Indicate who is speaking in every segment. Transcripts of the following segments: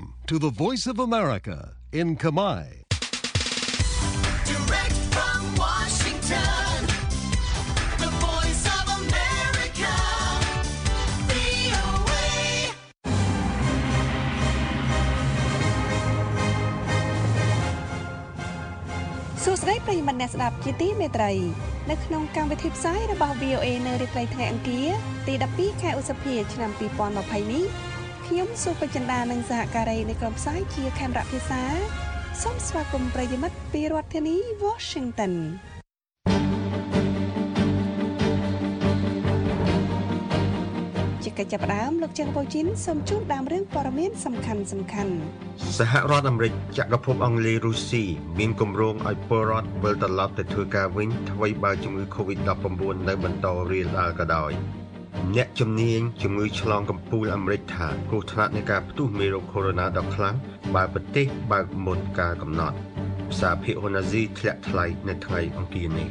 Speaker 1: to the Voice of America in Khmer.
Speaker 2: Direct from Washington, the Voice of America, VOA.
Speaker 3: សួស្តីប្រិយមិត្តអ្នកស្ដាប់ជាទីមេត្រីនៅក្នុងកម្មវិធីផ្សាយរបស់ VOA នៅរាត្រីថ្ងៃអង្គារទី12ខែឧសភាឆ្នាំ2020នេះខ្ញុំសុភចិន្តានិងសហការីនៃក្រុមផ្សាយជាខេមរៈភាសាសូមស្វាគមន៍ប្រិយមិត្តពីរដ្ឋធានី Washington ជាកិច្ចចាប់ផ្ដើមលោកច័ន្ទបូជីនសូមជូនដើមរឿងព័ត៌មានសំខាន់ៗ
Speaker 4: សហរដ្ឋអាមេរិកចក្រភពអង់គ្លេសរុស្ស៊ីមានគម្រោងឲ្យពលរដ្ឋវិលត្រឡប់ទៅធ្វើការវិញថ្មីបើជំងឺ COVID-19 នៅបន្តរាលដាលក៏ដោយអ្នកជំនាញជំងឺឆ្លងកំពូលអាមេរិកថាគ្រោះថ្នាក់នៃការផ្ទុះមេរោគ Corona ដ៏ខ្លាំងបើប្រទេសបើកមុនការកំណត់ផ្សារភាគហ៊ុនអាស៊ីធ្លាក់ថ្លៃនៅថ្ងៃអង្គារនេះ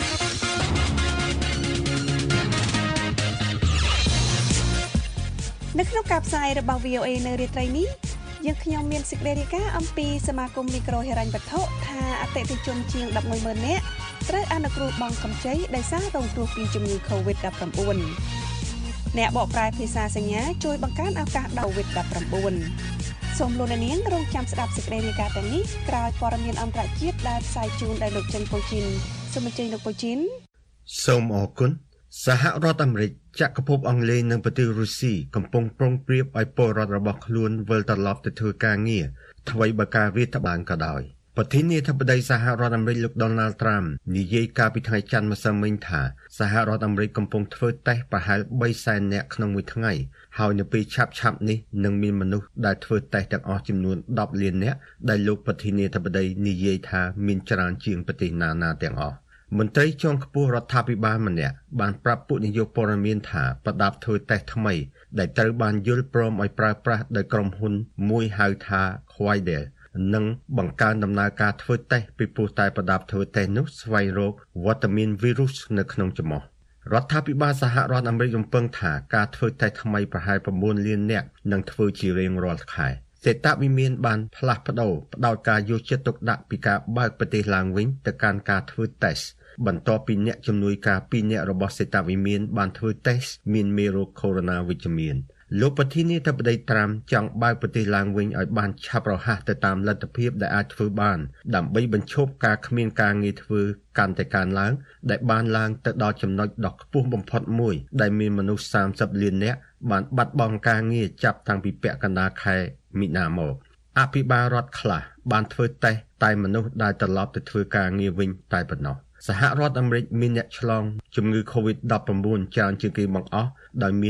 Speaker 3: នៅក្នុងការផ្សាយរបស់ VOA នៅរាត្រីនេះយើងខ្ញុំមានសេចក្តីរាយការណ៍អំពីសមាគមមីក្រូហិរញ្ញវត្ថុថាអតិថិជនជាង 110,000 នាក់ត្រូវអនុគ្រោះបង់កម្ចីដោយសាររងគ្រោះពីជំងឺ COVID-19 អ្នកបកប្រែភាសាសញ្ញាជួយបង្កើនឱកាសដល់ COVID-19 សូមលោកអ្នកនាងរងចាំស្ដាប់សេចក្តីរាយការណ៍ទាំងនេះក្រោយព័ត៌មានអន្តរជាតិដែលផ្សាយជូនដោយលោកចិនពូជីនសូមអញ្ជើញលោកពូជីន
Speaker 4: សូមអរគុណសហរដ្ឋអាមេរិកចក្រភពអង់គ្លេសនិងប្រទេសរុស្ស៊ីកំពុងប្រុងប្រៀបឲ្យពលរដ្ឋរបស់ខ្លួនវិលត្រឡប់ទៅធ្វើការងារថ្មីបើការរាតត្បាតក៏ដោយប្រធានាធិបតីសហរដ្ឋអាមេរិកលោក Donald Trump និយាយកាលពីថ្ងៃច័ន្ទម្សិលមិញថាសហរដ្ឋអាមេរិកកំពុងធ្វើតេស្តប្រហែល 300,000 នាក់ក្នុងមួយថ្ងៃហើយនៅពេលឆាប់ៗនេះនឹងមានមនុស្សដែលធ្វើតេស្តទាំងអស់ចំនួន10លាននាក់ដែលលោកប្រធានាធិបតីនិយាយថាមានច្រើនជាងប្រទេសណាៗទាំងអស់មន្ត្រីជាន់ខ្ពស់រដ្ឋាភិបាលម្នាក់បានប្រាប់ពួកនាយកព័ត៌មានថាប្រដាប់ធ្វើតេស្តថ្មីដែលត្រូវបានយល់ព្រមឲ្យប្រើប្រាស់ដោយក្រុមហ៊ុនមួយហៅថា Quidel និងបង្កើនដំណើរការធ្វើតេស្តពីព្រោះតែប្រដាប់ធ្វើតេស្តនោះស្វែងរកវត្តមានវីរុសនៅក្នុងច្រមុះរដ្ឋាភិបាលសហរដ្ឋអាមេរិករំពឹងថាការធ្វើតេស្តថ្មីប្រហែល 9 លាននាក់នឹងធ្វើជារៀងរាល់ខែសេតវិមានបានផ្លាស់ប្ដូរផ្ដោតការយកចិត្តទុកដាក់ពីការបើកប្រទេសឡើងវិញទៅកាន់ការធ្វើតេស្តបន្ទាប់ពីអ្នកជំនួយការ2នាក់របស់សេតវិមានបានធ្វើតេស្តមានមេរោគ Corona វិជ្ជមានលោកប្រធានាធិបតីត្រាំចង់បើកប្រទេសឡើងវិញឲ្យបានឆាប់រហ័សទៅតាមលទ្ធភាពដែលអាចធ្វើបានដើម្បីបញ្ឈប់ការគ្មានការងារធ្វើកាន់តែកើនឡើងដែលបានឡើងទៅដល់ចំណុចដ៏ខ្ពស់បំផុតមួយដែលមានមនុស្ស30លាននាក់បានបាត់បង់ការងារចាប់តាំងពីពាក់កណ្ដាលខែមីនាមកអភិបាលរដ្ឋខ្លះបានធ្វើតេស្តតែមនុស្សដែលត្រឡប់ទៅធ្វើការងារវិញតែប៉ុណ្ណោះសហរដ្ឋអាមេរិកមានអ្នកឆ្លងជំងឺ COVID-19 ច្រើនជាងគេបង្អស់ដោយមាន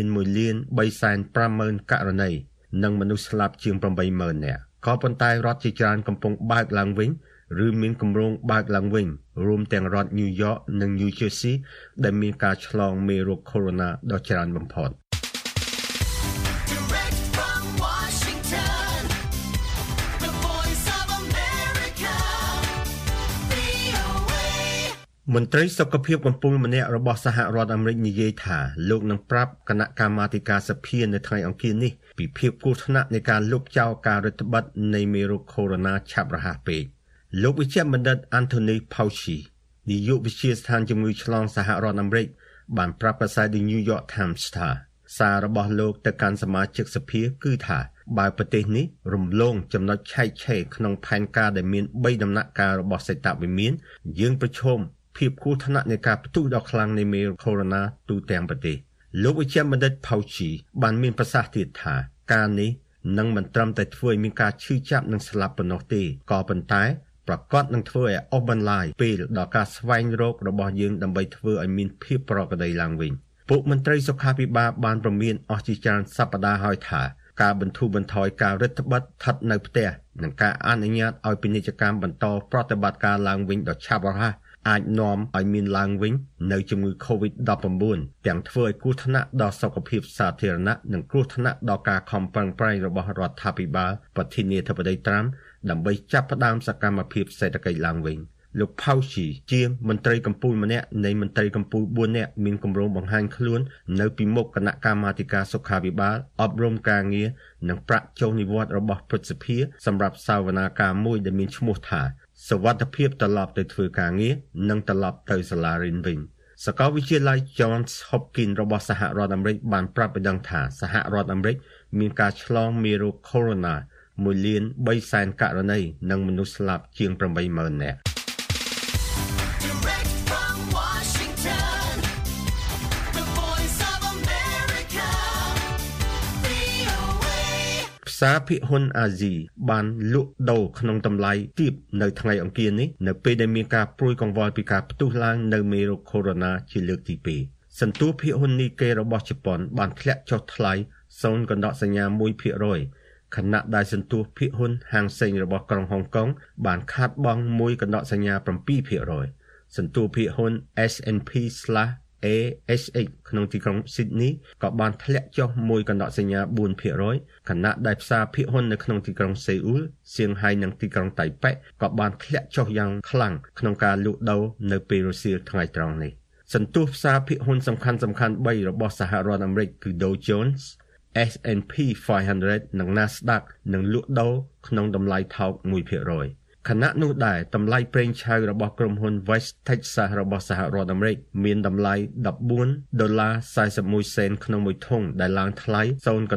Speaker 4: 1,350,000 ករណីនិងមនុស្សស្លាប់ជាង 80,000 នាក់ក៏ប៉ុន្តែរដ្ឋជាច្រើនកំពុងបើកឡើងវិញឬមានគម្រោងបើកឡើងវិញរួមទាំងរដ្ឋ New York និង New Jersey ដែលមានការឆ្លងមេរោគ Corona ដ៏ច្រើនបំផុតមន្ត្រីសុខភាពកំពូលម្នាក់របស់សហរដ្ឋអាមេរិកនិយាយថាលោកនឹងប្រាប់គណៈកម្មាធិការសភានៅថ្ងៃអង្គារនេះពីភាពគ្រោះថ្នាក់នៃការលុបចោលការរដ្ឋបတ်នៃមេរោគ Corona ឆាប់រហ័សពេកលោកវិជ្ជបណ្ឌិត Anthony Fauci នាយកវិទ្យាស្ថានជំងឺឆ្លងសហរដ្ឋអាមេរិកបានប្រាប់កាសែត The New York Times ថាសាររបស់លោកទៅកាន់សមាជិកសភាគឺថាបើប្រទេសនេះរំលងចំណុចឆែកឆេរក្នុងផែនការដែលមាន3ដំណាក់កាលរបស់សេតវិមានយើងប្រឈមភាពគ្រោះថ្នាក់នៃការផ្ទុះដ៏ខ្លាំងនៃមេរោគ Corona ទូទាំងប្រទេសលោកវិជ្ជបណ្ឌិត Fauci បានមានប្រសាសន៍ទៀតថាការនេះនឹងមិនត្រឹមតែធ្វើឲ្យមានការឈឺចាប់និងស្លាប់ប៉ុណ្ណោះទេក៏ប៉ុន្តែប្រកាសនឹងធ្វើឲ្យអូសបន្លាយពេលដល់ការស្វែងរករបស់យើងដើម្បីធ្វើឲ្យមានភាពប្រក្រតីឡើងវិញពួកមន្ត្រីសុខាភិបាលបានព្រមានអស់ជាច្រើនសប្តាហ៍ហើយថាការបន្ធូរបន្ថយការរឹតបន្តឹងស្ថិតនៅផ្ទះនិងការអនុញ្ញាតឲ្យពាណិជ្ជកម្មបន្តប្រតិបត្តិការឡើងវិញដ៏ឆាប់រហ័សអាចនាំឲ្យមានឡើងវិញនៅជំងឺ COVID-19 ទាំងធ្វើឲ្យគ្រោះថ្នាក់ដល់សុខភាពសាធារណៈនិងគ្រោះថ្នាក់ដល់ការខំប្រឹងប្រែងរបស់រដ្ឋាភិបាលប្រធានាធិបតីត្រាំដើម្បីចាប់ផ្ដើមសកម្មភាពសេដ្ឋកិច្ចឡើងវិញលោក Fauci ជាមន្ត្រីកម្ពុជាម្នាក់នៃមន្ត្រីកម្ពុជា4នាក់មានគម្រោងបង្ហាញខ្លួននៅពីមុខគណៈកម្មាធិការសុខាភិបាលអប់រំការងារនិងប្រាក់ចូលនិវត្តន៍របស់ព្រឹទ្ធសភាសម្រាប់សវនាការមួយដែលមានឈ្មោះថាសុវត្ថិភាពត្រឡប់ទៅធ្វើការងារនិងត្រឡប់ទៅសាលារៀនវិញសាកលវិទ្យាល័យ Johns Hopkins របស់សហរដ្ឋអាមេរិកបានប្រាប់ឲ្យដឹងថាសហរដ្ឋអាមេរិកមានការឆ្លងមេរោគ Corona 1,300,000 ករណីនិងមនុស្សស្លាប់ជាង 80,000 នាក់
Speaker 2: Direct from Washington, the voice of America, VOA.
Speaker 4: ផ្សារភាគហ៊ុនអាស៊ីបានលក់ដូរក្នុងតម្លៃទាបនៅថ្ងៃអង្គារនេះនៅពេលដែលមានការព្រួយកង្វល់ពីការផ្ទុះឡើងនៅមេរោគ Corona ជាលើកទី2សន្ទុះភាគហ៊ុននីកេរបស់ជប៉ុនបានធ្លាក់ចុះថ្លៃ 0.1% ខណៈដែលសន្ទុះភាគហ៊ុនហាងសេងរបស់ក្រុងហុងកុងបានខាតបង់ 1.7% សន្ទុះភាគហ៊ុន S&P/ASX ក្នុងទីក្រុង Sydney ក៏បានធ្លាក់ចុះ 1.4% ខណៈដែលផ្សារភាគហ៊ុននៅក្នុងទីក្រុង Seoul សៀងហៃនិងទីក្រុង Taipei ក៏បានធ្លាក់ចុះយ៉ាងខ្លាំងក្នុងការលក់ដូរនៅពេលរសៀលថ្ងៃត្រង់នេះសន្ទុះផ្សារភាគហ៊ុនសំខាន់ៗ3របស់សហរដ្ឋអាមេរិកគឺ Dow Jones, S&P 500 និង Nasdaq នឹងលក់ដូរក្នុងតម្លៃថោក 1%ខណៈនោះដែរតម្លៃប្រេងឆៅរបស់ក្រុមហ៊ុន West Texas របស់សហរដ្ឋអាមេរិកមានតម្លៃ $14.41 ក្នុងមួយធុងដែលឡើងថ្លៃ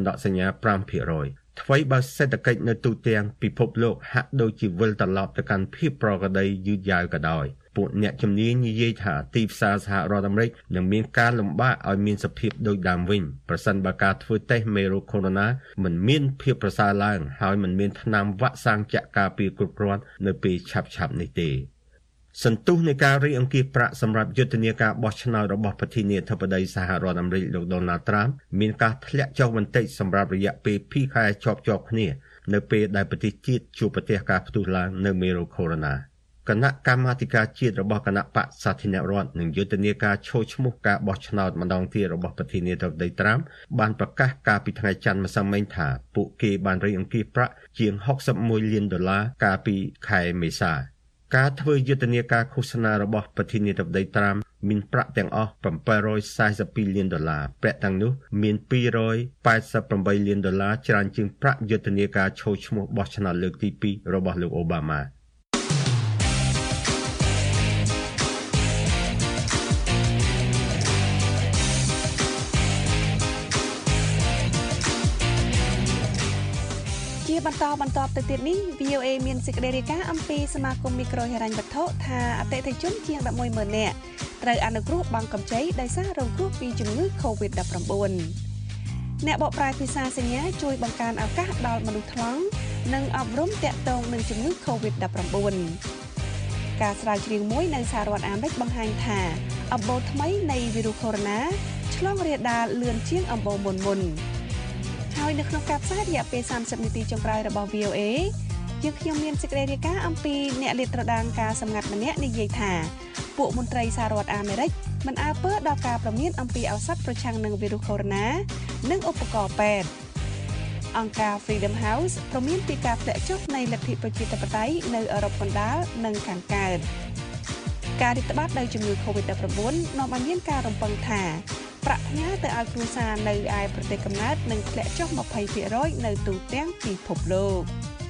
Speaker 4: 0.5%ថ្វីបើសេដ្ឋកិច្ចនៅទូទាំងពិភពលោកហាក់ដូចជាវិលត្រឡប់ទៅកាន់ភាពប្រក្រតីយឺតយ៉ាវក៏ដោយពួកអ្នកជំនាញនិយាយថាទីផ្សារសហរដ្ឋអាមេរិកនឹងមានការលំបាកឲ្យមានសភាពដូចដើមវិញប្រសិនបើការធ្វើតេស្តមេរោគ Corona មិនមានភាពប្រសើរឡើងហើយមិនមានថ្នាំវ៉ាក់សាំងចាក់ការពារគ្រប់គ្រាន់នៅពេលឆាប់ៗនេះទេសន្ទុះនៃការរីអង្គាសប្រាក់សម្រាប់យុទ្ធនាការបោះឆ្នោតរបស់ប្រធានាធិបតីសហរដ្ឋអាមេរិកលោក Donald Trump មានការធ្លាក់ចុះបន្តិចសម្រាប់រយៈពេល2ខែជាប់ៗគ្នានៅពេលដែលប្រទេសជាតិជួបប្រទះការផ្ទុះឡើងនៅមេរោគ Coronaគណៈកម្មាធិការជាតិរបស់គណៈបក្សសាធារណរដ្ឋនិងយុទ្ធនាការឈោះឈ្មោះការបោះឆ្នោតម្ដងទៀតរបស់ប្រធានាធិបតីត្រាំបានប្រកាសកាលពីថ្ងៃច័ន្ទម្សិលមិញថាពួកគេបានរៃអង្គាសប្រាក់ជាង$61 លានកាលពីខែមេសាការធ្វើយុទ្ធនាការឃោសនារបស់ប្រធានាធិបតីត្រាំមានប្រាក់ទាំងអស់$742 លានប្រាក់ទាំងនោះមាន$288 លានច្រើនជាងប្រាក់យុទ្ធនាការឈោះឈ្មោះបោះឆ្នោតលើកទី2របស់លោកអូបាម៉ា
Speaker 3: បន្តទៅទៀតនេះ VOA មានសេចក្តីរាយការណ៍អំពីសមាគមមីក្រូហិរញ្ញវត្ថុថាអតិថិជនជាង 11,000 នាក់ត្រូវអនុគ្រោះបង់កម្ចីដោយសាររងគ្រោះពីជំងឺ COVID-19 អ្នកបកប្រែភាសាសញ្ញាជួយបង្កើនឱកាសដល់មនុស្សថ្លង់និងអប់រំទាក់ទងនឹងជំងឺ COVID-19 ការស្រាវជ្រាវមួយនៅសហរដ្ឋអាមេរិកបង្ហាញថាអំបូរថ្មីនៃវីរុស Corona ឆ្លងរាលដាលលឿនជាងអំបូរមុនហើយនៅក្នុងការផ្សាយរយៈពេល30នាទីចុងក្រោយរបស់ VOA យើងខ្ញុំមានសេចក្តីរាយការណ៍អំពីអ្នកលាតត្រដាងការសម្ងាត់ម្នាក់និយាយថាពួកមន្ត្រីសហរដ្ឋអាមេរិកមិនអើពើដល់ការព្រមានអំពីឱសថប្រឆាំងនឹងវីរុស Corona និងឧបករណ៍ពេទ្យអង្គការ Freedom House ព្រមានពីការធ្លាក់ចុះនៃលទ្ធិប្រជាធិបតេយ្យនៅអឺរ៉ុបកណ្ដាលនិងខាងកើតការរាតត្បាតដោយជំងឺ COVID-19 នាំឲ្យមានការរំពឹងថាប្រាក់ផ្ញើទៅឲ្យគ្រួសារនៅឯប្រទេសកំណើតនឹងធ្លាក់ចុះ 20% នៅទូទាំងពិភពលោក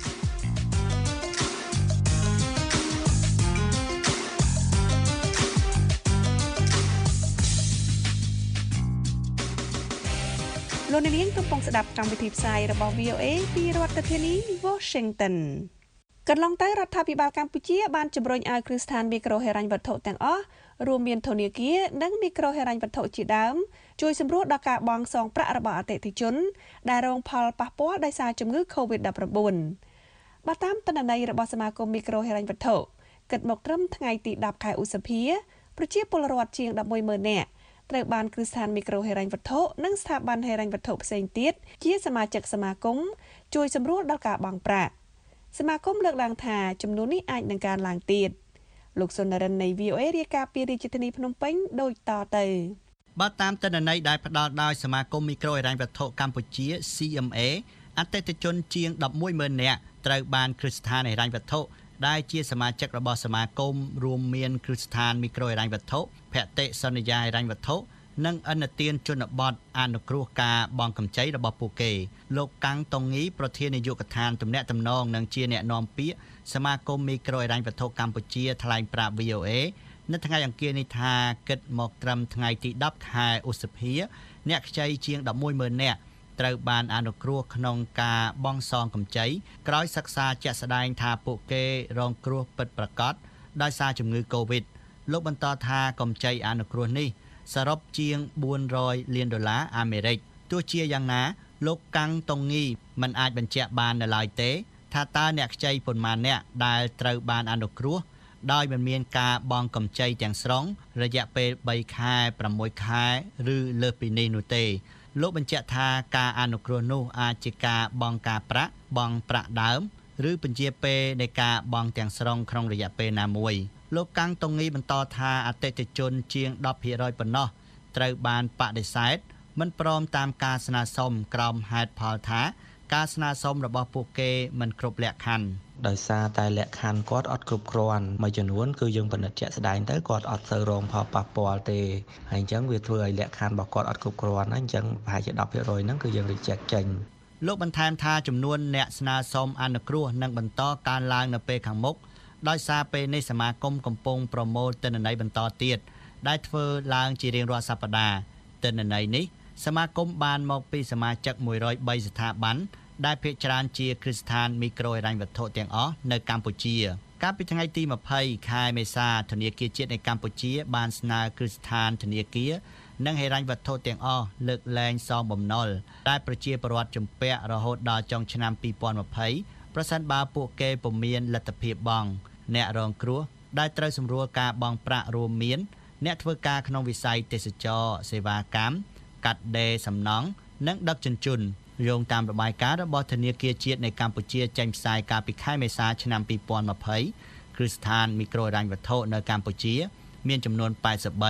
Speaker 3: លោកនាងកំពុងស្ដាប់កម្មវិធីផ្សាយរបស់ VOA ពីរដ្ឋធានី Washington កន្លងទៅរដ្ឋាភិបាលកម្ពុជាបានជំរុញឲ្យគ្រឹះស្ថានមីក្រូហិរញ្ញវត្ថុទាំងអស់រួមមានធនាគារនិងមីក្រូហិរញ្ញវត្ថុជាដើមជួយសម្រួលដល់ការបង់សងប្រាក់របស់អតិថិជនដែលរងផលប៉ះពាល់ដោយសារជំងឺ COVID-19 បើតាមទិន្នន័យរបស់សមាគមមីក្រូហិរញ្ញវត្ថុគិតមកត្រឹមថ្ងៃទី10ខែឧសភាប្រជាពលរដ្ឋជាង 11,000 នាក់ត្រូវបានគ្រឹះស្ថានមីក្រូហិរញ្ញវត្ថុនិងស្ថាប័នហិរញ្ញវត្ថុផ្សេងទៀតជាសមាជិកសមាគមជួយសម្រួលដល់ការបង់ប្រាក់សមាគមលើកឡើងថាចំនួននេះអាចនឹងកើនឡើងទៀតលោកសុនរិននៃ VOA រាយការណ៍ពីរាជធានីភ្នំពេញដូចតទៅ
Speaker 5: បើតាមទិន្នន័យដែលផ្ដល់ដោយសមាគមមីក្រូហិរញ្ញវត្ថុកម្ពុជា CMA អតិថិជនជាង 11,000 នាក់ត្រូវបានគ្រឹះស្ថានហិរញ្ញវត្ថុដែលជាសមាជិករបស់សមាគមរួមមានគ្រឹះស្ថានមីក្រូហិរញ្ញវត្ថុភតិសន្យាហិរញ្ញវត្ថុនិងឥណទានជនបទអនុគ្រោះការបង់កម្ចីរបស់ពួកគេលោកកាំងតុងងីប្រធាននាយកដ្ឋានទំនាក់ទំនងនិងជាអ្នកនាំពាក្យសមាគមមីក្រូហិរញ្ញវត្ថុកម្ពុជាថ្លែងប្រាប់ VOA នៅថ្ងៃអង្គារនេះថាគិតមកត្រឹមថ្ងៃទី10ខែឧសភាអ្នកខ្ចីជាង 110000 នាក់ត្រូវបានអនុគ្រោះក្នុងការបង់សងកម្ចីក្រោយសិក្សាជាក់ស្ដែងថាពួកគេរងគ្រោះពិតប្រាកដដោយសារជំងឺ Covid លោកបន្តថាកម្ចីអនុគ្រោះនេះសរុបជាង$400 លានអាមេរិកទោះជាយ៉ាងណាលោកកាំងតុងងីមិនអាចបញ្ជាក់បាននៅឡើយទេថាតើអ្នកខ្ចីប៉ុន្មានអ្នកដែលត្រូវបានអនុគ្រោះដោយមិនមានការបង់កម្ចីទាំងស្រុងរយៈពេល3ខែ6ខែឬលើសពីនេះនោះទេលោកបញ្ជាក់ថាការអនុគ្រោះនោះអាចជាការបង់ការប្រាក់បង់ប្រាក់ដើមឬបញ្ជាពេលនៃការបង់ទាំងស្រុងក្នុងរយៈពេលណាមួយលោកកាំងតុងងីបន្តថាអតិថិជនជាង 10% ប៉ុណ្ណោះត្រូវបានបដិសេធមិនព្រមតាមការស្នើសុំក្រោមហេតុផលថាការស្នើសុំរបស់ពួកគេមិនគ្រប់លក្ខខណ្ឌ
Speaker 6: ដោយសារតែលក្ខខណ្ឌគាត់អត់គ្រប់គ្រាន់មួយចំនួនគឺយើងពិនិត្យជាក់ស្ដែងទៅគាត់អត់ទៅរងផលប៉ះពាល់ទេហើយអញ្ចឹងវាធ្វើឲ្យលក្ខខណ្ឌរបស់គាត់អត់គ្រប់គ្រាន់ហើយអញ្ចឹងប្រហែលជា 10% ហ្នឹងគឺយើង reject ចេញ
Speaker 5: លោកបន្ថែមថាចំនួនអ្នកស្នើសុំអនុគ្រោះនឹងបន្តកើនឡើងនៅពេលខាងមុខដោយសារពេលនេះសមាគមកំពុងប្រមូលទិន្នន័យបន្តទៀតដែលធ្វើឡើងជារៀងរាល់សប្តាហ៍ទិន្នន័យនេះសមាគមបានមកពីសមាជិក103ស្ថាប័នដែលភាគច្រើនជាគ្រឹះស្ថានមីក្រូហិរញ្ញវត្ថុទាំងអស់នៅកម្ពុជាកាលពីថ្ងៃទី20ខែមេសាធនាគារជាតិនៃកម្ពុជាបានស្នើគ្រឹះស្ថានធនាគារនិងហិរញ្ញវត្ថុទាំងអស់លើកលែងសងបំណុលដែលប្រជាពលរដ្ឋជំពាក់រហូតដល់ចុងឆ្នាំ2020ប្រសិនបើពួកគេពុំមានលទ្ធភាពបង់អ្នករងគ្រោះដែលត្រូវសម្រួលការបង់ប្រាក់រួមមានអ្នកធ្វើការក្នុងវិស័យទេសចរណ៍សេវាកម្មកាត់ដេរសំណង់និងដឹកជញ្ជូនយោងតាមរបាយការណ៍របស់ធនាគារជាតិនៃកម្ពុជាចេញផ្សាយកាលពីខែមេសាឆ្នាំ2020គ្រឹះស្ថានមីក្រូហិរញ្ញវត្ថុនៅកម្ពុជាមានចំនួន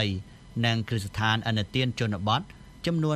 Speaker 5: 83និងគ្រឹះស្ថានឥណទានជនបទចំនួន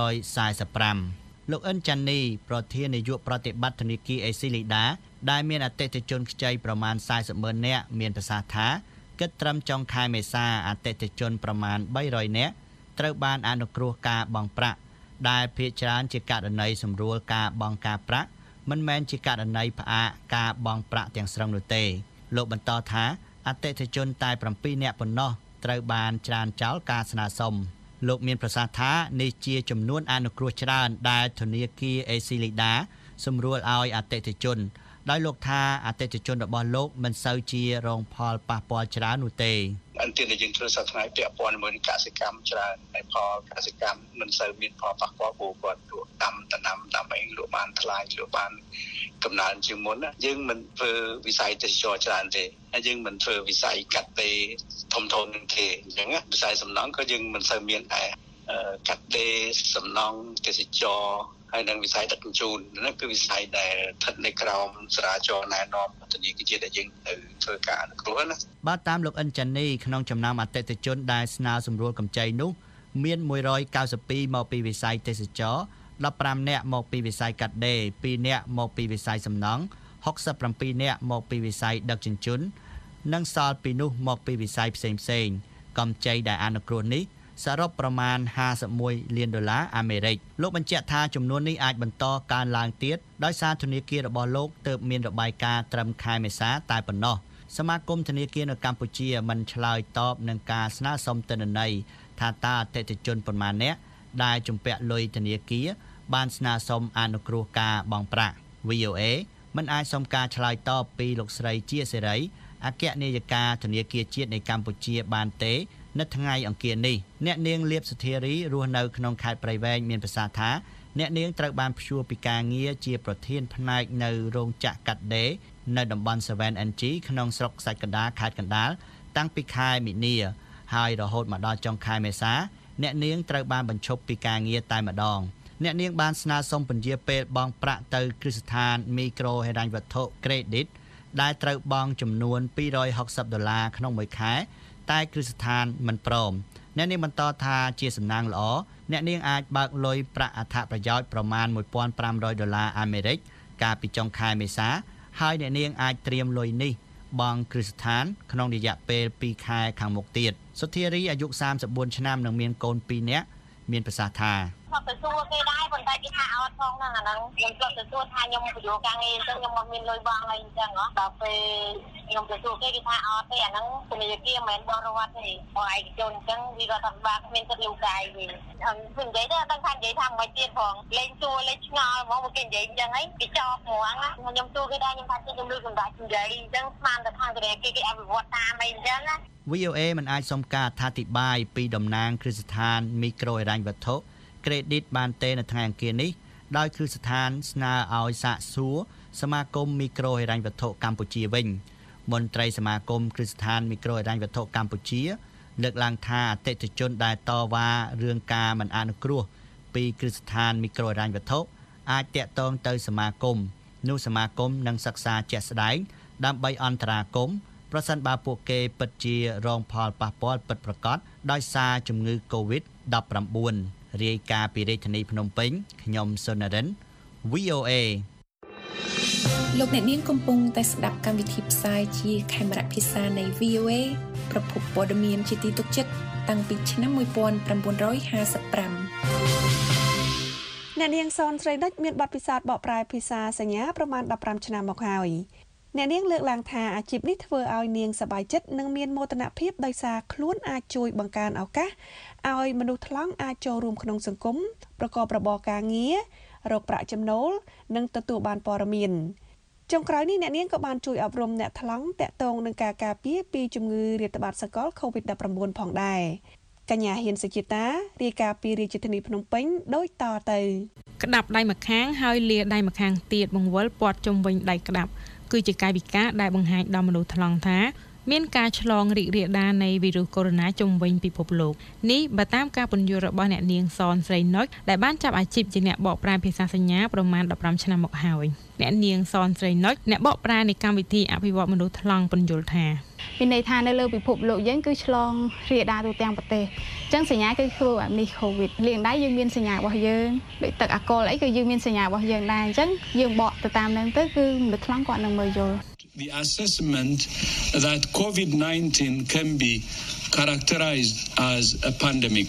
Speaker 5: 245លោកអិនចាន់នីប្រធាននាយកប្រតិបត្តិធនាគារអេស៊ីលីដាដែលមានអតិថិជនខ្ចីប្រមាណ400,000នាក់មានប្រសាសន៍ថាគិតត្រឹមចុងខែមេសាអតិថិជនប្រមាណ300នាក់ត្រូវបានអនុគ្រោះការបង់ប្រាក់ដែលភាគច្រើនជាករណីសម្រួលការបង់ការប្រាក់មិនមែនជាករណីផ្អាកការបង់ប្រាក់ទាំងស្រុងនោះទេលោកបន្តថាអតិថិជនតែ7នាក់ប៉ុណ្ណោះត្រូវបានច្រានចោលការស្នើសុំលោកមានប្រសាសន៍ថានេះជាចំនួនអនុគ្រោះច្រើនដែលធនាគារអេស៊ីលីដាសម្រួលឲ្យអតិថិជនដោយលោកថាអតិថិជនរបស់លោកមិនសូវជារងផលប៉ះពាល់ច្រើននោះទេ
Speaker 7: អន្តិដែលយើងធ្វើសប្តាហ៍ពាក់ព័ន្ធជាមួយនឹងកសិកម្មច្រើនហើយផលកសិកម្មមិនសូវមានផលប៉ះពាល់ព្រោះគាត់លក់តាមដំណាំដើម្បីលក់បានថ្លៃលក់បានកំណើនជាងមុនណាយើងមិនធ្វើវិស័យទេសចរច្រើនទេហើយយើងមិនធ្វើវិស័យកាត់ដេរធំនឹងទេអញ្ចឹងវិស័យសំណង់ក៏យើងមិនសូវមានដែរកាត់ដេរសំណង់ទេសចរហើយនឹងវិស័យដឹកជញ្ជូននោះគឺវិស័យដែលស្ថិតនៅក្រោមចរាចរណ៍ណែនាំធនាគារជាតិដែលយើងទៅធ្វើការអនុគ្រោះណា
Speaker 5: បាទតាមលោកអិនចាន់នីក្នុងចំណោមអតិថិជនដែលស្នើសម្រួលកម្ចីនោះមាន192មកពីវិស័យទេសចរណ៍15នាក់មកពីវិស័យកាត់ដេរ2នាក់មកពីវិស័យសំណង់67នាក់មកពីវិស័យដឹកជញ្ជូននិងសល់ពីនោះមកពីវិស័យផ្សេងកម្ចីដែលអនុគ្រោះនេះសរុបប្រមាណ$51 លានអាមេរិកលោកបញ្ជាក់ថាចំនួននេះអាចបន្តកើនឡើងទៀតដោយសារធនាគាររបស់លោកទើបមានរបាយការណ៍ត្រឹមខែមេសាតែប៉ុណ្ណោះសមាគមធនាគារនៅកម្ពុជាមិនឆ្លើយតបនឹងការស្នើសុំទិន្នន័យថាតើអតិថិជនប៉ុន្មាននាក់ដែលជំពាក់លុយធនាគារបានស្នើសុំអនុគ្រោះការបង់ប្រាក់ VOA មិនអាចសុំការឆ្លើយតបពីលោកស្រីជាសេរីអគ្គនាយិកាធនាគារជាតិនៃកម្ពុជាបានទេនៅថ្ងៃអង្គារនេះអ្នកនាងលៀបសុធារីរស់នៅក្នុងខេត្តព្រៃវែងមានប្រសាសន៍ថាអ្នកនាងត្រូវបានព្យួរពីការងារជាប្រធានផ្នែកនៅរោងចក្រកាត់ដេរនៅតំបន់ 7NG ក្នុងស្រុកខ្សាច់កណ្ដាលខេត្តកណ្ដាលតាំងពីខែមីនាហើយរហូតមកដល់ចុងខែមេសាអ្នកនាងត្រូវបានបញ្ឈប់ពីការងារតែម្ដងអ្នកនាងបានស្នើសុំពន្យាពេលបង់ប្រាក់ទៅគ្រឹះស្ថានមីក្រូហិរញ្ញវត្ថុ Credit ដែលត្រូវបង់ចំនួន$260ក្នុងមួយខែតែគ្រឹះស្ថានមិនព្រមអ្នកនាងបន្តថាជាសំណាងល្អអ្នកនាងអាចបើកលុយប្រាក់អត្ថប្រយោជន៍ប្រមាណ$1,500អាមេរិកកាលពីចុងខែមេសាហើយអ្នកនាងអាចត្រៀមលុយនេះបង់គ្រឹះស្ថានក្នុងរយៈពេល2ខែខាងមុខទៀតសុធារីអាយុ34ឆ្នាំនិងមានកូន2នាក់មានប្រសាសន៍ថា
Speaker 8: គាត់ទៅសួរគេដែរប៉ុន្តែគេថាអត់ផងហ្នឹងអាហ្នឹងខ្ញុំគាត់ទៅសួរថាខ្ញុំបញ្ចូលការងារអញ្ចឹងខ្ញុំមិនមានលុយបង់អីអញ្ចឹងដល់ពេលខ្ញុំទៅសួរគេថាអត់ទេអាហ្នឹងធនាគារមិនមែនបរិវត្តទេបងឯកជនអញ្ចឹងវារដ្ឋាភិបាលគ្មានសិទ្ធិលូកាយទេខ្ញុំនិយាយទៅអត់ដឹងថានិយាយថាមិនទៀតផងលេងសួរលេងឆ្ងល់ហ្មងគេនិយាយអញ្ចឹងហីគេចោលហ្មងខ្ញុំសួរគេដែរខ្ញុំថាខ្ញុំលឺសម្ដេចនិយាយអញ្ចឹងស្មានតែខាងធនាគារគេអភិវឌ្ឍតាមអីអញ្ចឹងណា
Speaker 5: VOA មិនអាចសុំការអធិប្បាយពីតំណាងគ្រឹះស្ថានមីក្រូហិរញ្ញវត្ថុ Credit បានទេនៅថ្ងៃអង្គារនេះដោយគ្រឹះស្ថានស្នើឲ្យសាកសួរសមាគមមីក្រូហិរញ្ញវត្ថុកម្ពុជាវិញមន្ត្រីសមាគមគ្រឹះស្ថានមីក្រូហិរញ្ញវត្ថុកម្ពុជាលើកឡើងថាអតិថិជនដែលតវ៉ារឿងការមិនអនុគ្រោះពីគ្រឹះស្ថានមីក្រូហិរញ្ញវត្ថុអាចតាក់ទងទៅសមាគមនោះសមាគមនឹងសិក្សាជាក់ស្ដែងដើម្បីអន្តរាគមន៍ប្រសិនបើពួកគេពិតជារងផលប៉ះពាល់ពិតប្រាកដដោយសារជំងឺ COVID-19 រាយការណ៍ពីរាជធានីភ្នំពេញខ្ញុំសុនរិន VOA
Speaker 9: លោកអ្នកនាងកំពុងតែស្ដាប់កម្មវិធីផ្សាយជាខេមរៈភាសានៃ VOA ប្រភពព័ត៌មានជាទីទុកចិត្តតាំងពីឆ្នាំ1955
Speaker 3: អ្នកនាងសនស្រីដុចមានបទពិសោធន៍បកប្រែភាសាសញ្ញាប្រមាណ15ឆ្នាំមកហើយអ្នកនាងលើកឡើងថាអាជីពនេះធ្វើឲ្យនាងសប្បាយចិត្តនិងមានមោទនភាពដោយសារខ្លួនអាចជួយបង្កើនឱកាសឲ្យមនុស្សថ្លង់អាចចូលរួមក្នុងសង្គមប្រកបរបរការងាររកប្រាក់ចំណូលនិងទទួលបានព័ត៌មានចុងក្រោយនេះអ្នកនាងក៏បានជួយអប់រំអ្នកថ្លង់តាក់ទងនឹងការការពារពីជំងឺរាតត្បាតសកល COVID-19 ផងដែរកញ្ញាហ៊ានសុជាតារាយការណ៍ពីរាជធានីភ្នំពេញដូចតទៅ
Speaker 10: ក្តាប់ដៃម្ខាងហើយលាដៃម្ខាងទៀតបង្វិលព័ទ្ធជុំវិញដៃក្តាប់គឺជាកាយវិការដែលបង្ហាញដល់មនុស្សថ្លង់ថាមានការឆ្លងរីករាលដាលនៃវីរុសកូវីដ -19 ជុំវិញពិភពលោកនេះបើតាមការពន្យល់របស់អ្នកនាងសនស្រីណុចដែលបានចាប់អាជីពជាអ្នកបកប្រែភាសាសញ្ញាប្រមាណ15ឆ្នាំមកហើយអ្នកនាងសនស្រីណុចអ្នកបកប្រែនៃកម្មវិធីអភិវឌ្ឍមនុស្សថ្លង់ពន្យល់ថា
Speaker 11: មានន័យថានៅលើពិភពលោកយើងគឺឆ្លងរាលដាលទូទាំងប្រទេសអញ្ចឹងសញ្ញាគឺធ្វើបែបនេះ COVID លាងដៃយើងមានសញ្ញារបស់យើងដូចទឹកអាល់កុលអីគឺយើងមានសញ្ញារបស់យើងដែរអញ្ចឹងយើងបកទៅតាមហ្នឹងទៅគឺមនុស្សថ្លង់គាត់នឹងមើលយល់
Speaker 12: The assessment that COVID-19 can be characterized as a pandemic.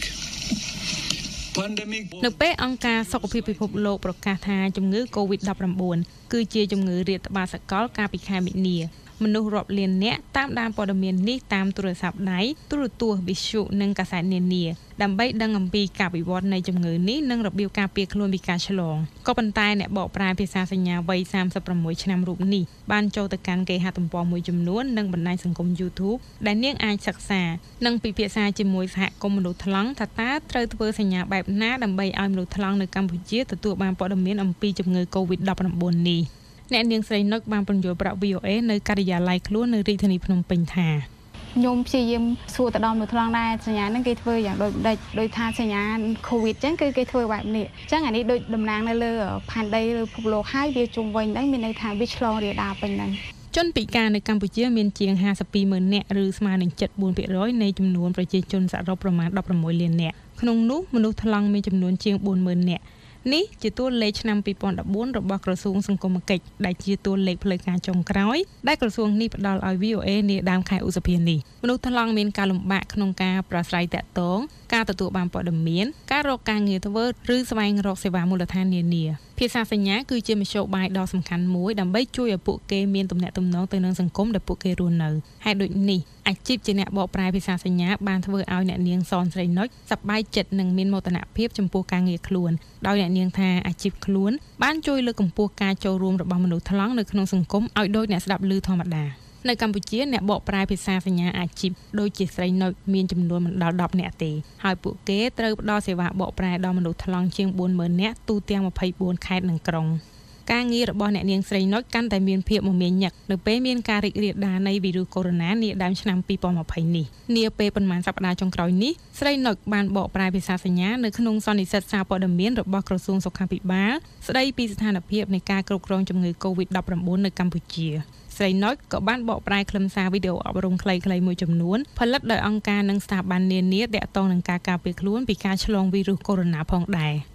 Speaker 10: នៅពេលអង្គការសុខភាពពិភពលោកប្រកាសថាជំងឺ COVID-19 គឺជាជំងឺរាតត្បាតសកលកាលពីខែមិនិនាមនុស្សរាប់លាននាក់តាមដានព័ត៌មាននេះតាមទូរស័ព្ទដៃទូរទស្សន៍វិទ្យុនិងកាសែតនានាដើម្បីដឹងអំពីការវិវត្តនៃជំងឺនេះនិងរបៀបការពារខ្លួនពីការឆ្លងក៏ប៉ុន្តែអ្នកបកប្រែភាសាសញ្ញាវ័យ36ឆ្នាំរូបនេះបានចូលទៅកាន់គេហទំព័រមួយចំនួននិងបណ្ដាញសង្គម YouTube ដែលនាងអាចសិក្សានិងពិភាក្សាជាមួយសហគមន៍មនុស្សថ្លង់ថាតើត្រូវធ្វើសញ្ញាបែបណាដើម្បីឲ្យមនុស្សថ្លង់នៅកម្ពុជាទទួលបានព័ត៌មានអំពីជំងឺ COVID-19 នេះអ្នកនាងស្រីណុចបានពន្យល់ប្រាប់ VOA នៅការិយាល័យខ្លួននៅរាជធានីភ្នំពេញថា
Speaker 11: ខ្ញុំព្យាយាមសួរទៅដល់មនុស្សថ្លង់ដែរសញ្ញាហ្នឹងគេធ្វើយ៉ាងដូចថាសញ្ញា COVID អញ្ចឹងគឺគេធ្វើបែបនេះអញ្ចឹងអានេះដូចតំណាងនៅលើផែនដីឬពិភពលោកហើយវាជុំវិញហ្នឹងមានន័យថាវាឆ្លងរាលដាលពេញហ្នឹង
Speaker 10: ជនពិការនៅកម្ពុជាមានជាង 52,000 នាក់ឬស្មើនឹង 74% នៃចំនួនប្រជាជនសរុបប្រមាណ 16 លាននាក់ក្នុងនោះមនុស្សថ្លង់មានចំនួនជាង 40,000 នាក់នេះជាតួលេខឆ្នាំ2014របស់ក្រសួងសង្គមគិច្ចដែលជាតួលេខផ្លូវការចុងក្រោយដែលក្រសួងនេះផ្ដល់ឲ្យ VOA នាដើមខែឧសភានេះមនុស្សថ្លង់មានការលំបាកក្នុងការប្រាស្រ័យតាក់ទងការទទួលបានព័ត៌មានការរកការងារធ្វើឬស្វែងរកសេវាមូលដ្ឋាននានាភាសាសញ្ញាគឺជាមធ្យោបាយដ៏សំខាន់មួយដើម្បីជួយឲ្យពួកគេមានទំនាក់ទំនងទៅនឹងសង្គមដែលពួកគេរស់នៅហេតុដូចនេះអាជីពជាអ្នកបកប្រែភាសាសញ្ញាបានធ្វើឲ្យអ្នកនាងសនស្រីណុចសប្បាយចិត្តនិងមានមោទនភាពចំពោះការងារខ្លួនដោយអ្នកនាងថាអាជីពខ្លួនបានជួយលើកកម្ពស់ការចូលរួមរបស់មនុស្សថ្លង់នៅក្នុងសង្គមឲ្យដូចអ្នកស្ដាប់ឮធម្មតានៅកម្ពុជាអ្នកបកប្រែភាសាសញ្ញាអាជីពដូចជាស្រីណុចមានចំនួនមិនដល់10នាក់ទេហើយពួកគេត្រូវផ្ដល់សេវាបកប្រែដល់មនុស្សថ្លង់ជាង 40,000 នាក់ទូទាំង24ខេត្តនិងក្រុងការងាររបស់អ្នកនាងស្រីណុចកាន់តែមានភាពមមាញឹកនៅពេលមានការរីករាលដាលនៃវីរុសកូវីដ -19 នាដើមឆ្នាំ2020នេះនាពេលប៉ុន្មានសប្តាហ៍ចុងក្រោយនេះស្រីណុចបានបកប្រែភាសាសញ្ញានៅក្នុងសន្និសីទសារព័ត៌មានរបស់ក្រសួងសុខាភិបាលស្ដីពីស្ថានភាពនៃការគ្រប់គ្រងជំងឺ COVID-19 នៅកម្ពុជាស្រីណុចក៏បានបកប្រែខ្លឹមសារវីដេអូអប់រំខ្លីៗមួយចំនួនផលិតដោយអង្គការនិងស្ថាប័ននានាទាក់ទងនឹងការការពារខ្លួនពីការឆ្លងវីរុសកូវីដ -19 ផងដែរ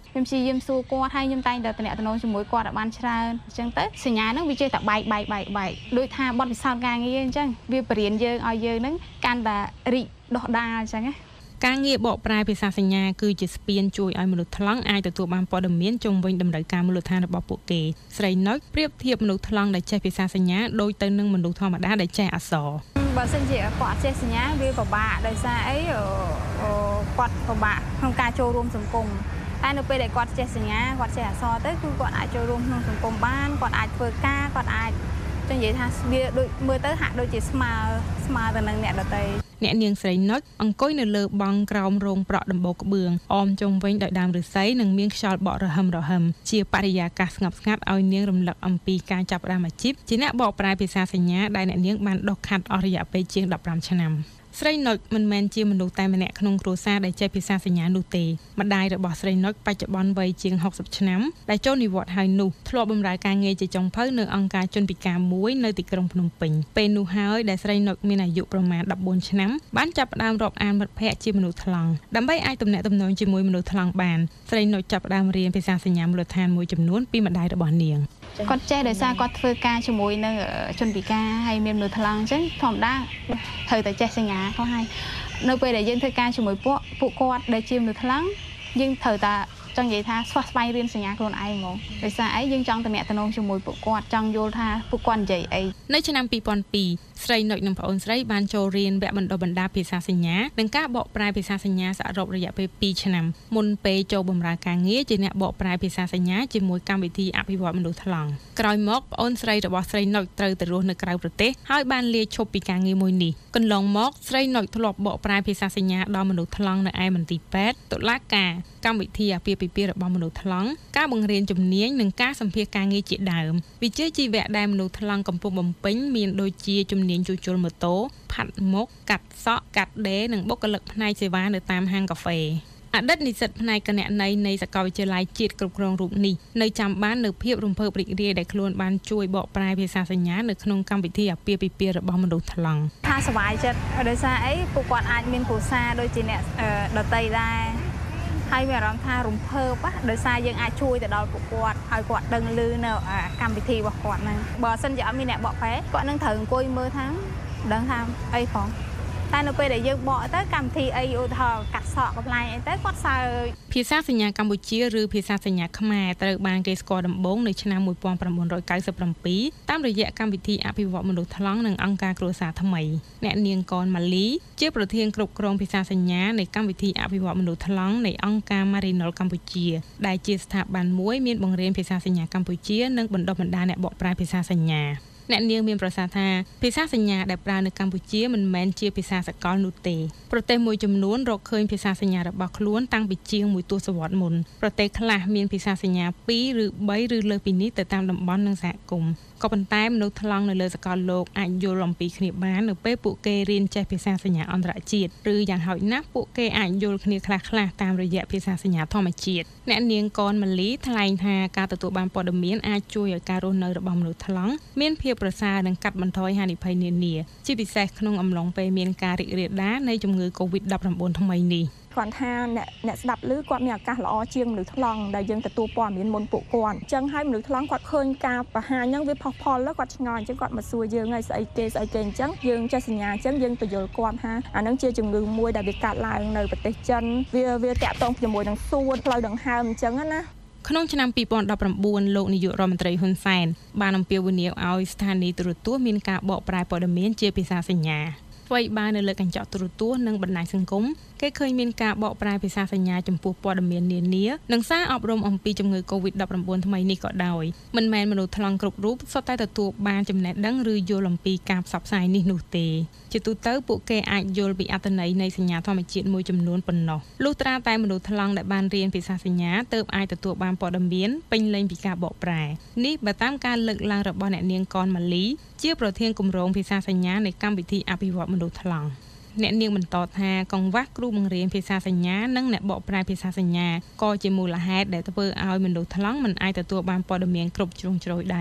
Speaker 11: ខ្ញុំព្យាយាមសួរគាត់ហើយខ្ញុំតែងតែតំណែងជាមួយគាត់ឲ្យបានច្រើនអញ្ចឹងទៅសញ្ញាហ្នឹងវាចេះតែបែកដូចថាបទពិសោធន៍ការងារអញ្ចឹងវាបរៀនយើងឲ្យយើងហ្នឹងកាន់តែរីកដុះដាលអញ្ចឹងណា
Speaker 10: ការងារបកប្រែភាសាសញ្ញាគឺជាស្ពានជួយឲ្យមនុស្សថ្លង់អាចទទួលបានព័ត៌មានជុំវិញតម្រូវការមូលដ្ឋានរបស់ពួកគេស្រីណុចប្រៀបធៀបមនុស្សថ្លង់ដែលចេះភាសាសញ្ញាដូចទៅនឹងមនុស្សធម្មតាដែលចេះអក្សរ
Speaker 11: បើសិនជាគាត់អត់ចេះសញ្ញាវាពិបាកដោយសារអីគាត់ពិបាកក្នុងការចូលរួមសង្គមតែនៅពេលដែលគាត់ចេះសញ្ញាគាត់ចេះអក្សរទៅគឺគាត់អាចចូលរួមក្នុងសង្គមបានគាត់អាចធ្វើការគាត់អាចចឹងនិយាយថាវាដូចមើលទៅហាក់ដូចជាស្មើទៅនឹងអ្នកដទៃ
Speaker 10: អ្នកនាងស្រីណុចអង្គុយនៅលើបង់ក្រោមរោងប្រក់ដំបូលក្បឿងអមជុំវិញដោយដើមឫស្សីនិងមានខ្យល់បក់រហឹមជាបរិយាកាសស្ងប់ស្ងាត់ឲ្យនាងរំលឹកអំពីការចាប់ផ្ដើមអាជីពជាអ្នកបកប្រែភាសាសញ្ញាដែលអ្នកនាងបានដុសខាត់អស់រយៈពេលជាង15ឆ្នាំស្រីណុចមិនមែនជាមនុស្សតែម្នាក់ក្នុងគ្រួសារដែលចេះភាសាសញ្ញានោះទេម្ដាយរបស់ស្រីណុចបច្ចុប្បន្នវ័យជាង60ឆ្នាំដែលចូលនិវត្តន៍ហើយនោះធ្លាប់បម្រើការងារជាចុងភៅនៅអង្គការជនពិការមួយនៅទីក្រុងភ្នំពេញពេលនោះហើយដែលស្រីណុចមានអាយុប្រមាណ14ឆ្នាំបានចាប់ផ្ដើមរាប់អានមិត្តភ័ក្តិជាមនុស្សថ្លង់ដើម្បីអាចទំនាក់ទំនងជាមួយមនុស្សថ្លង់បានស្រីណុចចាប់ផ្ដើមរៀនភាសាសញ្ញាមូលដ្ឋានមួយចំនួនពីម្ដាយរបស់នាង
Speaker 11: គាត់ចេះដោយសារគាត់ធ្វើការជាមួយនឹងជនពិការហើយមានមនុស្សថ្លង់អញ្ចឹងធម្មតាត្រូវតែចេះសញ្ញាគាត់ហើយនៅពេលដែលយើងធ្វើការជាមួយពួកគាត់ដែលជាមនុស្សថ្លង់យើងត្រូវតែចង់និយាយថាស្វះស្វែងរៀនសញ្ញាខ្លួនឯងហ្មងដោយសារអីយើងចង់តំណែងជាមួយពួកគាត់ចង់យល់ថាពួកគាត់និយាយអី
Speaker 10: នៅឆ្នាំ2002ស្រីណុចនិងប្អូនស្រីបានចូលរៀនវគ្គបណ្ដុះបណ្ដាលភាសាសញ្ញានិងការបកប្រែភាសាសញ្ញាសរុបរយៈពេល2ឆ្នាំមុនពេលចូលបម្រើការងារជាអ្នកបកប្រែភាសាសញ្ញាជាមួយកម្មវិធីអភិវឌ្ឍមនុស្សថ្លង់ក្រោយមកប្អូនស្រីរបស់ស្រីណុចត្រូវទៅរស់នៅក្រៅប្រទេសហើយបានលាឈប់ពីការងារមួយនេះកន្លងមកស្រីណុចធ្លាប់បកប្រែភាសាសញ្ញាដល់មនុស្សថ្លង់នៅឯមន្ទីរពេទ្យតុលាការកម្មវិធីអាពាហ៍ពិពាហ៍របស់មនុស្សថ្លង់ការបង្រៀនជំនាញនិងការសម្ភាសន៍ការងារជាដើមវិជ្ជាជីវៈដែលមនុស្សថ្លង់កំពុងបំពេញមានដូចជាជំនាញជួសជុលម៉ូតូផាត់មុខកាត់សក់កាត់ដេរនិងបុគ្គលិកផ្នែកសេវានៅតាមហាងកាហ្វេអតីតនិស្សិតផ្នែកគណនេយ្យនៃសាកលវិទ្យាល័យជាតិគ្រប់គ្រងរូបនេះនៅចាំបាននៅភាពរំភើបរីករាយដែលខ្លួនបានជួយបកប្រែភាសាសញ្ញានៅក្នុងកម្មវិធីអាពាហ៍ពិពាហ៍របស់មនុស្សថ្លង់
Speaker 11: ថាសប្បាយចិត្តដោយសារអីពួកគាត់អាចមានគ្រួសារដូចជាអ្នកដតីដែរហើយមានអារម្មណ៍ថារំភើបដោយសារយើងអាចជួយទៅដល់ពួកគាត់ឲ្យគាត់ដឹងឮនៅកម្មវិធីរបស់គាត់ហ្នឹងបើសិនជាអត់មានអ្នកបកប្រែគាត់នឹងត្រូវអង្គុយមើលថាដឹងថាអីផងតែនៅពេលដែលយើងបកទៅកម្មវិធីអីឧទាហរណ៍កាត់សក់កំ pl អីទៅគាត់សើច
Speaker 10: ភាសាសញ្ញាកម្ពុជាឬភាសាសញ្ញាខ្មែរត្រូវបានគេស្គាល់ដំបូងនៅឆ្នាំ1997តាមរយៈកម្មវិធីអភិវឌ្ឍមនុស្សថ្លង់និងអង្គការគ្រួសារថ្មីអ្នកនាងកនម៉ាលីជាប្រធានគ្រប់គ្រងភាសាសញ្ញានៃកម្មវិធីអភិវឌ្ឍមនុស្សថ្លង់នៃអង្គការ Marinol កម្ពុជាដែលជាស្ថាប័នមួយមានបង្រៀនភាសាសញ្ញាកម្ពុជានិងបណ្ដុះបណ្ដាលអ្នកបកប្រែភាសាសញ្ញាអ្នកនាងមានប្រសាសន៍ថាភាសាសញ្ញាដែលប្រើនៅកម្ពុជាមិនមែនជាភាសាសកលនោះទេប្រទេសមួយចំនួនរកឃើញភាសាសញ្ញារបស់ខ្លួនតាំងពីជាង1ទសវត្សរ៍មុនប្រទេសខ្លះមានភាសាសញ្ញា2ឬ3ឬលើសពីនេះទៅតាមតំបន់និងសហគមន៍ក៏ប៉ុន្តែមនុស្សថ្លង់នៅលើសកលលោកអាចយល់អំពីគ្នាបាននៅពេលពួកគេរៀនចេះភាសាសញ្ញាអន្តរជាតិឬយ៉ាងហោចណាស់ពួកគេអាចយល់គ្នាខ្លះៗតាមរយៈភាសាសញ្ញាធម្មជាតិអ្នកនាងកនម៉ាលីថ្លែងថាការទទួលបានព័ត៌មានអាចជួយឲ្យការរស់នៅរបស់មនុស្សថ្លង់មានភាពប្រសើរនិងកាត់បន្ថយហានិភ័យនានាជាពិសេសក្នុងអំឡុងពេលមានការរីករាលដាលនៃជំងឺ COVID-19 ថ្មីនេះ
Speaker 13: គាត់ថាអ្នកស្ដាប់ឮគាត់មានឱកាសល្អជាងមនុស្សថ្លង់ដែលយើងទទួលព័ត៌មានមុនពួកគាត់អញ្ចឹងហើយមនុស្សថ្លង់គាត់ឃើញការបង្ហាញហ្នឹងវាផុសផុលទៅគាត់ឆ្ងល់អញ្ចឹងគាត់មកសួរយើងហើយស្អីគេអញ្ចឹងយើងចេះសញ្ញាអញ្ចឹងយើងទៅយល់គាត់ថាអាហ្នឹងជាជំងឺមួយដែលវាកើតឡើងនៅប្រទេសចិនវាតាក់ទងជាមួយនឹងសួតផ្លូវដង្ហើមអញ្ចឹងណា
Speaker 10: ក្នុងឆ្នាំ2019លោកនាយករដ្ឋមន្ត្រីហ៊ុនសែនបានអំពាវនាវឲ្យស្ថានីយទូរទស្សន៍មានការបកប្រែព័ត៌មានជាភាសាសញ្ញាអ្វីបាននៅលើកញ្ចក់ទូរទស្សន៍និងបណ្ដាញសង្គមគេឃើញមានការបកប្រែភាសាសញ្ញាចំពោះព័ត៌មាននានានិងសារអប់រំអំពីជំងឺ COVID-19 ថ្មីនេះក៏ដោយមិនមែនមនុស្សថ្លង់គ្រប់រូបសុទ្ធតែទទួលបានចំណេះដឹងឬយល់អំពីការផ្សព្វផ្សាយនេះនោះទេជាទូទៅពួកគេអាចយល់ពីអត្ថន័យនៃសញ្ញាធម្មជាតិមួយចំនួនប៉ុណ្ណោះលុះត្រាតែមនុស្សថ្លង់ដែលបានរៀនភាសាសញ្ញាទើបអាចទទួលបានព័ត៌មានពេញលេញពីការបកប្រែនេះបើតាមការលើកឡើងរបស់អ្នកនាងកនម៉ាលីជាប្រធានគម្រោងភាសាសញ្ញានៃកម្មវិធីអភិវឌ្ឍមនុស្សថ្លង់អ្នកនាងបន្តថាកង្វះគ្រូបង្រៀនភាសាសញ្ញានិងអ្នកបកប្រែភាសាសញ្ញាក៏ជាមូលហេតុដែលធ្វើឲ្យមនុស្សថ្លង់មិនអាចទទួលបានព័ត៌មានគ្រប់ជ្រុងជ្រោយដែរ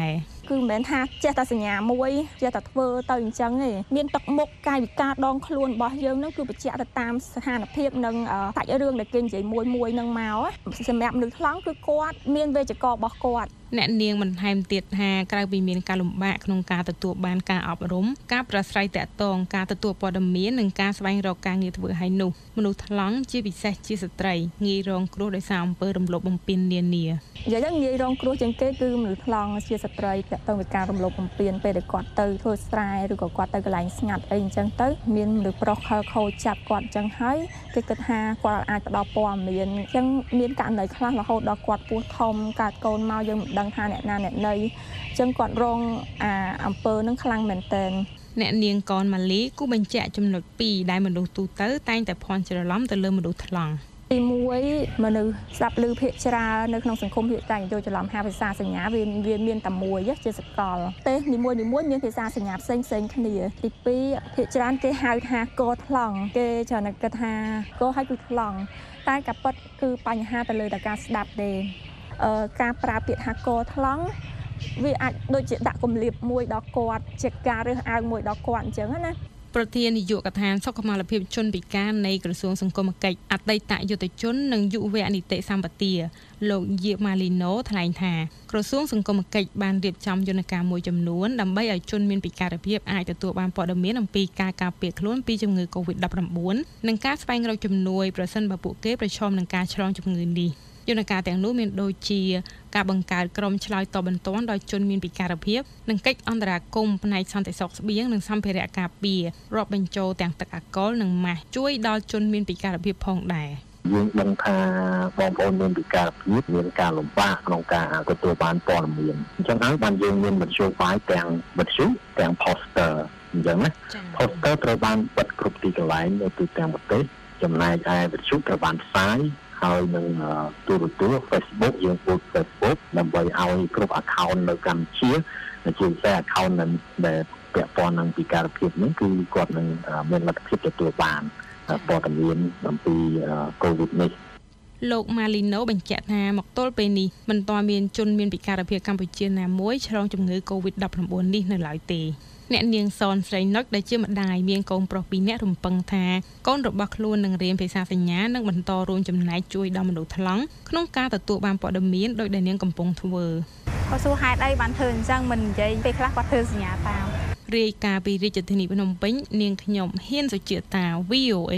Speaker 13: គឺមិនមែនថាចេះតែសញ្ញាមួយចេះតែធ្វើទៅអញ្ចឹងទេមានទឹកមុខកាយវិការដងខ្លួនរបស់យើងហ្នឹងគឺបញ្ជាក់ទៅតាមស្ថានភាពនិងសាច់រឿងដែលគេនិយាយមួយហ្នឹងមកសម្រាប់មនុស្សថ្លង់គឺគាត់មានវេយ្យាករណ៍របស់គាត់
Speaker 10: អ្នកនាងបន្ថែមទៀតថាក្រៅពីមានការលំបាកក្នុងការទទួលបានការអប់រំការប្រស្រ័យតាក់ទងការទទួលព័ត៌មាននិងការស្វែងរកការងារធ្វើឲ្យនោះមនុស្សថ្លង់ជាពិសេសជាស្ត្រីងាយរងគ្រោះដោយសារអំពើរំលោភបំពាននានា
Speaker 13: និយាយទៅងាយរងគ្រោះជាងគេគឺមនុស្សថ្លង់ជាស្ត្រីតាក់ទងនឹងការរំលោភបំពានពេលដែលគាត់ទៅធ្វើស្រែឬក៏គាត់ទៅកន្លែងស្ងាត់អីអញ្ចឹងទៅមានមនុស្សប្រុសខលខូចចាប់គាត់អញ្ចឹងហើយគេគិតថាគាត់អាចផ្ដល់ព័ត៌មានអញ្ចឹងមានករណីខ្លះរហូតដល់គាត់ពោះធំកើតកូនមកយើងមិនដឹងថាអ្នកណាអ្នកណីអញ្ចឹងគាត់រងអំពើនឹងខ្លាំងមែនទែន
Speaker 10: អ្នកនាងកនម៉ាលីគូបញ្ជាក់ចំណុច2ដែលមនុស្សទូទៅតែងតែភ័ន្តច្រឡំទៅលើមនុស្សថ្លង់
Speaker 13: ទី1មនុស្សស្ដាប់ឮភាគច្រើននៅក្នុងសង្គមភាគតែងយកច្រឡំថាភាសាសញ្ញាវាមានតែមួយជាសកលទេនីមួយមានភាសាសញ្ញាផ្សេងគ្នាទី2ភាគច្រើនគេហៅថាកថ្លង់គេច្រើនគិតថាកឲ្យគឺថ្លង់តែការពិតគឺបញ្ហាទៅលើតែការស្ដាប់ទេការប្រើពាក្យថាកថ្លង់វាអាចដូចជាដាក់គម្លាបមួយដល់គាត់ជាការរើសអើងមួយដល់គាត់អញ្ចឹងណា
Speaker 10: ប្រធាននាយកដ្ឋានសុខុមាលភាពជនពិការនៃក្រសួងសង្គមគិច្ចអតីតយុទ្ធជននិងយុវនីតិសម្បទាលោកយាម៉ាលីណូថ្លែងថាក្រសួងសង្គមគិច្ចបានរៀបចំយន្តការមួយចំនួនដើម្បីឲ្យជនមានពិការភាពអាចទទួលបានព័ត៌មានអំពីការការពារខ្លួនពីជំងឺ COVID-19 និងការស្វែងរកជំនួយប្រសិនបើពួកគេប្រឈមនឹងការឆ្លងជំងឺនេះ យន្តការទាំងនោះមានដូចជាការបង្កើតក្រុមឆ្លើយតបបន្ទាន់ដល់ជនមានពិការភាពនិងកិច្ចអន្តរាគមន៍ផ្នែកសន្តិសុខស្បៀងនិងសម្ភារៈការពាររាប់បញ្ចូលទាំងទឹកអាល់កុលនិងម៉ាស់ជួយដល់ជនមានពិការភាពផងដែរ
Speaker 14: យើងដឹងថាបងប្អូនមានពិការភាពមានការលំបាកក្នុងការទទួលបានព័ត៌មានអញ្ចឹងហើយបានយើងមានមធ្យោបាយទាំងមធ្យោទាំង poster អញ្ចឹងណា poster ត្រូវបានបិទគ្រប់ទីកន្លែងនៅទូទាំងប្រទេសចំណែកឯមធ្យោត្រូវបានផ្សាយ ហើយនឹងទូរទស្សន៍ Facebook យើងពូត Facebook ដើម្បីឲ្យគ្រប់ account នៅកម្ពុជាជាពិសេស account ដែលពាក់ព័ន្ធនឹងពិការភាពនេះគឺគាត់នឹងមានលទ្ធភាពទទួលបានព័ត៌មានអំពី COVID នេះ
Speaker 10: លោកម៉ាលីណូបញ្ជាក់ថាមកទល់ពេលនេះមិនទាន់មានជនមានពិការភាពកម្ពុជាណាមួយឆ្លងជំងឺ COVID-19 នេះនៅឡើយទេ អ្នកនាងសនស្រីណុចដែលជាម្ដាយមានកូនប្រុស 2 នាក់រំពឹងថាកូនរបស់ខ្លួននឹងរៀនភាសាសញ្ញានិងបន្តរួមចំណែកជួយដល់មនុស្សថ្លង់ក្នុងការទទួលបានព័ត៌មានដោយដែលនាងកំពុងធ្វើ
Speaker 11: គាត់សួរហេតុអីបានធ្វើអញ្ចឹងមិននិយាយពេលខ្លះគាត់ធ្វើសញ្ញាតាម
Speaker 10: រាយការណ៍ពីរាជធានីភ្នំពេញនាងខ្ញុំហ៊ានសុជាតា VOA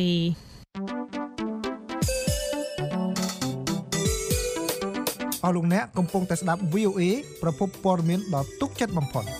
Speaker 15: អស់លោកអ្នកកំពុងតែស្ដាប់ VOA ប្រភពព័ត៌មានដ៏ទុកចិត្តបំផុត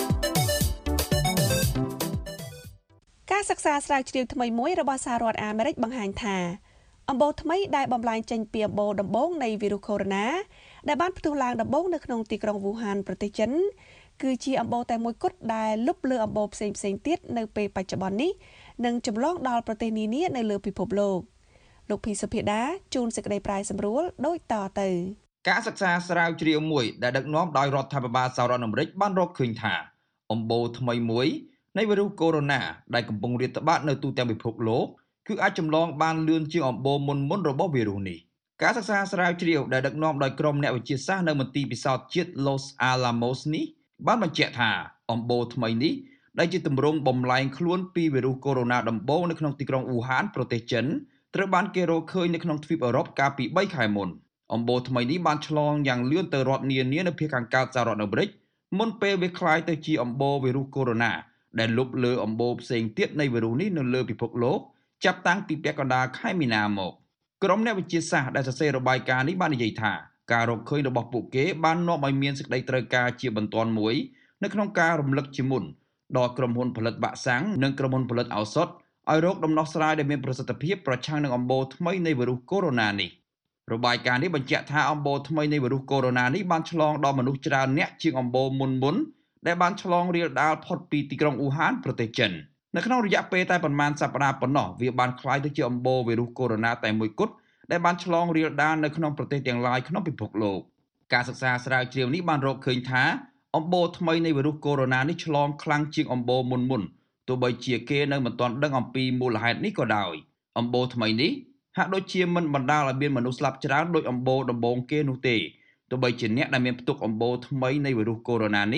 Speaker 3: ការសិក្សាស្រាវជ្រាវថ្មីមួយរបស់សហរដ្ឋអាមេរិកបង្ហាញថាអំបូរថ្មីដែលបំលែងចេញពីអំបូរដំបូងនៃវីរុសកូវីដ -19 ដែលបានផ្ទុះឡើងដំបូងនៅក្នុងទីក្រុងវូហានប្រទេសចិនគឺជាអំបូរតែមួយគត់ដែលលុបលើអំបូរផ្សេងៗទៀតនៅពេលបច្ចុប្បន្ននេះនិងចម្លងដល់ប្រទេសនានានៅលើពិភពលោកលោកភីសុភាដាជួនសេចក្តីប្រាយសម្រួលដូចតទៅ
Speaker 16: ការសិក្សាស្រាវជ្រាវមួយដែលដឹកនាំដោយរដ្ឋាភិបាលសហរដ្ឋអាមេរិកបានរកឃើញថាអំបូរថ្មីមួយនៃវីរុសកូវីដ -19 ដែលកំពុងរាតត្បាតនៅទូទាំងពិភពលោកគឺអាចចម្លងបានលឿនជាងអំបូរមុនរបស់វីរុសនេះការសិក្សាស្រាវជ្រាវដែលដឹកនាំដោយក្រុមអ្នកវិទ្យាសាស្ត្រនៅមន្ទីរពិសោធន៍ជាតិ Los Alamos នេះបានបញ្ជាក់ថាអំបូរថ្មីនេះដែលជាទម្រង់បំលែងខ្លួនពីវីរុសកូវីដ -19 ដំបូងនៅក្នុងទីក្រុងវូហានប្រទេសចិនត្រូវបានគេរកឃើញនៅក្នុងទ្វីបអឺរ៉ុបកាលពី 3 ខែមុន អំបូរថ្មីនេះបានឆ្លងយ៉ាងលឿនទៅរដ្ឋនានានៅភាគខាងកើតសហរដ្ឋអាមេរិកមុនពេលវាคล้ายទៅជាអំបូរវីរុសកូវីដ -19 ដែលលុបលើអំបូរផ្សេងទៀតនៃវីរុសនេះនៅលើពិភពលោកចាប់តាំងពីពាក់កណ្ដាលខែមីនាមកក្រុមអ្នកវិទ្យាសាស្ត្រដែលសរសេររបាយការណ៍នេះបាននិយាយថាការរកឃើញរបស់ពួកគេបាននាំឲ្យមានសេចក្តីត្រូវការជាបន្ទាន់មួយនៅក្នុងការរំលឹកជាមុនដល់ក្រុមហ៊ុនផលិតវ៉ាក់សាំងនិងក្រុមហ៊ុនផលិតឱសថឲ្យរកដំណោះស្រាយដែលមានប្រសិទ្ធភាពប្រឆាំងនឹងអំបូរថ្មីនៃវីរុសកូវីដ -19 នេះរបាយការណ៍នេះបញ្ជាក់ថាអំបូរថ្មីនៃវីរុសកូវីដ -19 នេះបានឆ្លងដល់មនុស្សច្រើនអ្នកជាងអំបូរមុនដែលបានឆ្លងរាលដាលផុតពីទីក្រុងវូហានប្រទេសចិននៅក្នុងរយៈពេលតែប្រមាណសប្តាហ៍ប៉ុណ្ណោះវាបានคล้ายទៅជាអំបូរវីរុសកូវីដ -19 តែមួយគត់ដែលបានឆ្លងរាលដាលនៅក្នុងប្រទេសទាំងឡាយក្នុងពិភពលោកការសិក្សាស្រាវជ្រាវនេះបានរកឃើញថាអំបូរថ្មីនៃវីរុសកូវីដ -19 នេះឆ្លងខ្លាំងជាងអំបូរមុនទោះបីជាគេនៅមិនទាន់ដឹងអំពីមូលហេតុនេះក៏ដោយអំបូរថ្មីនេះហាក់ដូចជាមិនបណ្ដាលឲ្យមានមនុស្សស្លាប់ច្រើនដោយអំបូរដំបូងគេនោះទេទោះបីជាអ្នកដែលមានផ្ទុកអំបូរថ្មីនៃវីរុសកូវីដ -19 នេះ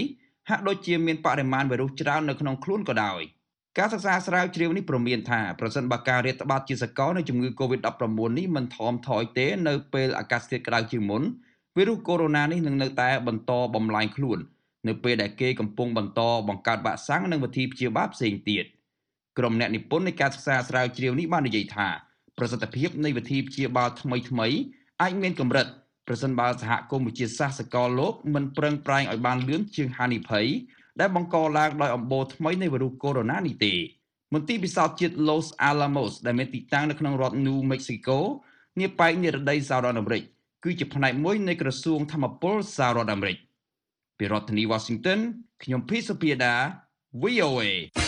Speaker 16: ហាក់ដូចជាមានបរិមាណវីរុសច្រើននៅក្នុងខ្លួនក៏ដោយការសិក្សាស្រាវជ្រាវនេះព្រមានថាប្រសិនបើការរាតត្បាតជាសកលនៃជំងឺ Covid-19 នេះមិនថមថយទេនៅពេលអាកាសធាតុក្តៅជាងមុនវីរុសកូវីដ -19 នេះនឹងនៅតែបន្តបំលែងខ្លួននៅពេលដែលគេកំពុងបន្តបង្កើតវ៉ាក់សាំងនិងវិធីព្យាបាលផ្សេងទៀតក្រុមអ្នកនិពន្ធនៃការសិក្សាស្រាវជ្រាវនេះបាននិយាយថាប្រសិទ្ធភាពនៃវិធីព្យាបាលថ្មីៗអាចមានកម្រិតប្រសិនបើសហគមន៍វិទ្យាសាស្ត្រសកលលោកមិនប្រឹងប្រែងឲ្យបានលឿនជាងហានិភ័យដែលបង្កឡើងដោយអំបូរថ្មីនៃវីរុសកូវីដ -19 នេះទេមន្ទីរពិសោធន៍ជាតិ Los Alamos ដែលមានទីតាំងនៅក្នុងរដ្ឋ New Mexico នាប៉ែកនិរដីសហរដ្ឋអាមេរិកគឺជាផ្នែកមួយនៃក្រសួងធម្មពលសហរដ្ឋអាមេរិកពីរដ្ឋធានី Washington ខ្ញុំភីសុភាដា VOA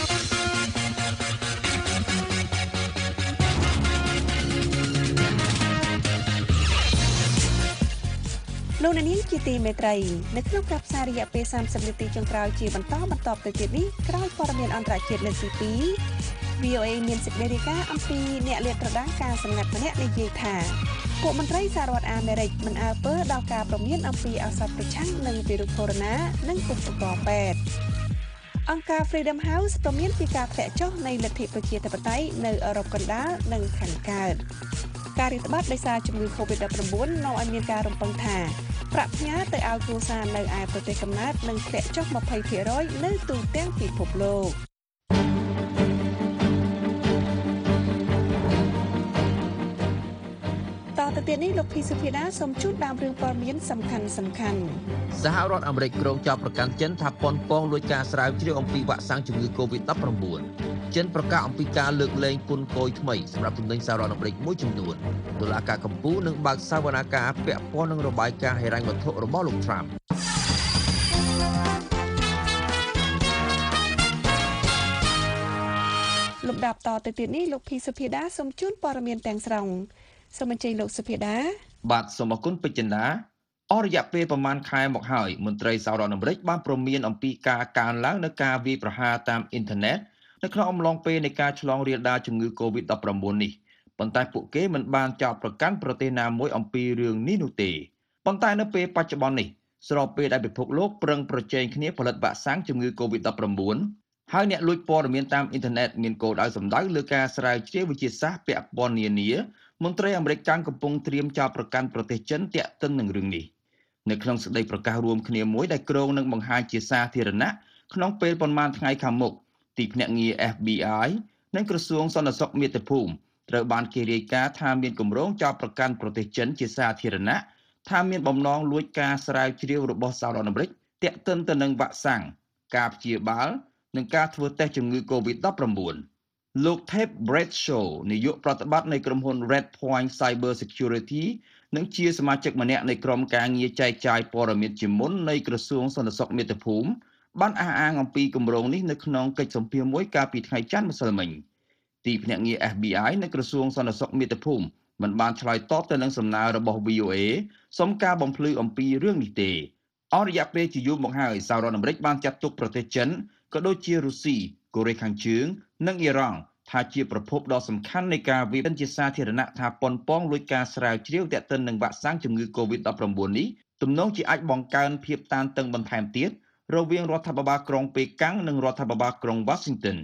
Speaker 3: លោកអ្នកនាងជាទីមេត្រីនៅក្នុងការផ្សាយរយៈពេល30នាទីចុងក្រោយជាបន្តទៅទៀតនេះក្រោយព័ត៌មានអន្តរជាតិលើកទី2 VOA មានសេចក្តីរាយការណ៍អំពីអ្នកលាតត្រដាងការសម្ងាត់ម្នាក់និយាយថាពួកមន្ត្រីសហរដ្ឋអាមេរិកមិនអើពើដល់ការព្រមានអំពីឱសថប្រឆាំងនឹងវីរុសកូវីដ -19 និងឧបករណ៍ពេទ្យអង្គការ Freedom House ព្រមានពីការធ្លាក់ចុះនៃលទ្ធិប្រជាធិបតេយ្យនៅអឺរ៉ុបកណ្ដាលនិងខាងកើតការរាតត្បាតដោយសារជំងឺ Covid-19 នាំឲ្យមានការរំពឹងថាប្រាក់ផ្ញើទៅឲ្យគ្រួសារនៅឯប្រទេសកំណើតនឹងធ្លាក់ចុះ 20% នៅទូទាំងពិភពលោកតទៅទៀតនេះលោកភីសុភាដាសូមជូនដើមរឿងព័ត៌មានសំខាន់
Speaker 16: សហរដ្ឋអាមេរិកក្រុងចោទប្រកាន់ចិនថាប៉ុនប៉ងលួចការស្រាវជ្រាវអំពីវ៉ាក់សាំងជំងឺ Covid-19 ចិនប្រកាសអំពីការលើកលែងពន្ធគយថ្មីសម្រាប់ទំនិញសហរដ្ឋអាមេរិកមួយចំនួនតុលាការកំពូលនឹងបើកសវនាការពាក់ព័ន្ធនឹងរបាយការណ៍ហិរញ្ញវត្ថុរបស់លោក Trump
Speaker 3: លំដាប់តទៅទៀតនេះលោកភីសុភាដាសូមជូនព័ត៌មានទាំងស្រុងសូមអញ្ជើញលោកសុភាដា
Speaker 16: បាទសូមអរគុណពេជ្រចិន្តាអស់រយៈពេលប្រមាណខែមកហើយមន្ត្រីសហរដ្ឋអាមេរិកបានព្រមានអំពីការកើនឡើងនៃការវាយប្រហារតាមអ៊ីនធឺណិតនៅក្នុងអំឡុងពេលនៃការឆ្លងរាលដាលជំងឺ Covid-19 នេះប៉ុន្តែពួកគេមិនបានចោទប្រកាន់ប្រទេសណាមួយអំពីរឿងនេះនោះទេប៉ុន្តែនៅពេលបច្ចុប្បន្ននេះស្របពេលដែលពិភពលោកប្រឹងប្រជែងគ្នាផលិតវ៉ាក់សាំងជំងឺ Covid-19 ហើយអ្នកលួចព័ត៌មានតាមអ៊ីនធឺណិតមានគោលដៅសម្ដៅលើការស្រាវជ្រាវវិទ្យាសាស្ត្រពាក់ព័ន្ធនានាមន្ត្រីអាមេរិកកំពុងត្រៀមចោទប្រកាន់ប្រទេសចិនទាក់ទិននឹងរឿងនេះនៅក្នុងសេចក្តីប្រកាសរួមគ្នាមួយដែលគ្រោងនឹងបង្ហាញជាសាធារណៈក្នុងពេលប៉ុន្មានថ្ងៃខាងមុខទីភ្នាក់ងារ FBI និងក្រសួងសន្តិសុខមាតុភូមិត្រូវបានគេរាយការណ៍ថាមានគម្រោងចោទប្រកាន់ប្រទេសចិនជាសាធារណៈថាមានបំណងលួចការស្រាវជ្រាវរបស់សហរដ្ឋអាមេរិកទាក់ទិនទៅនឹងវ៉ាក់សាំងការព្យាបាលនិងការធ្វើតេស្តជំងឺ Covid-19 លោក Ted Bradshaw នាយកប្រតិបត្តិនៃក្រុមហ៊ុន Red Point Cyber Security និងជាសមាជិកម្នាក់នៃក្រុមការងារចែកចាយព័ត៌មានជាមុននៃក្រសួងសន្តិសុខមាតុភូមិបានអះអាងអំពីគម្រោងនេះនៅក្នុងកិច្ចសម្ភាសន៍មួយកាលពីថ្ងៃច័ន្ទម្សិលមិញទីភ្នាក់ងារ FBI និងក្រសួងសន្តិសុខមាតុភូមិមិនបានឆ្លើយតបទៅនឹងសំណើរបស់ VOA សុំការបំភ្លឺអំពីរឿងនេះទេអស់រយៈពេលជាយូរមកហើយសហរដ្ឋអាមេរិកបានចាត់ទុកប្រទេសចិនក៏ដូចជារុស្ស៊ីកូរ៉េខាងជើងនិងអ៊ីរ៉ង់ថាជាប្រភពដ៏សំខាន់នៃការវាយប្រហារជាសាធារណៈថាប៉ុនប៉ងលួចការស្រាវជ្រាវទាក់ទិននឹងវ៉ាក់សាំងជំងឺ Covid-19 នេះទំនងជាអាចបង្កើនភាពតានតឹងបន្ថែមទៀតរវាងរដ្ឋាភិបាលក្រុងប៉េកាំងនិងរដ្ឋាភិបាលក្រុង Washington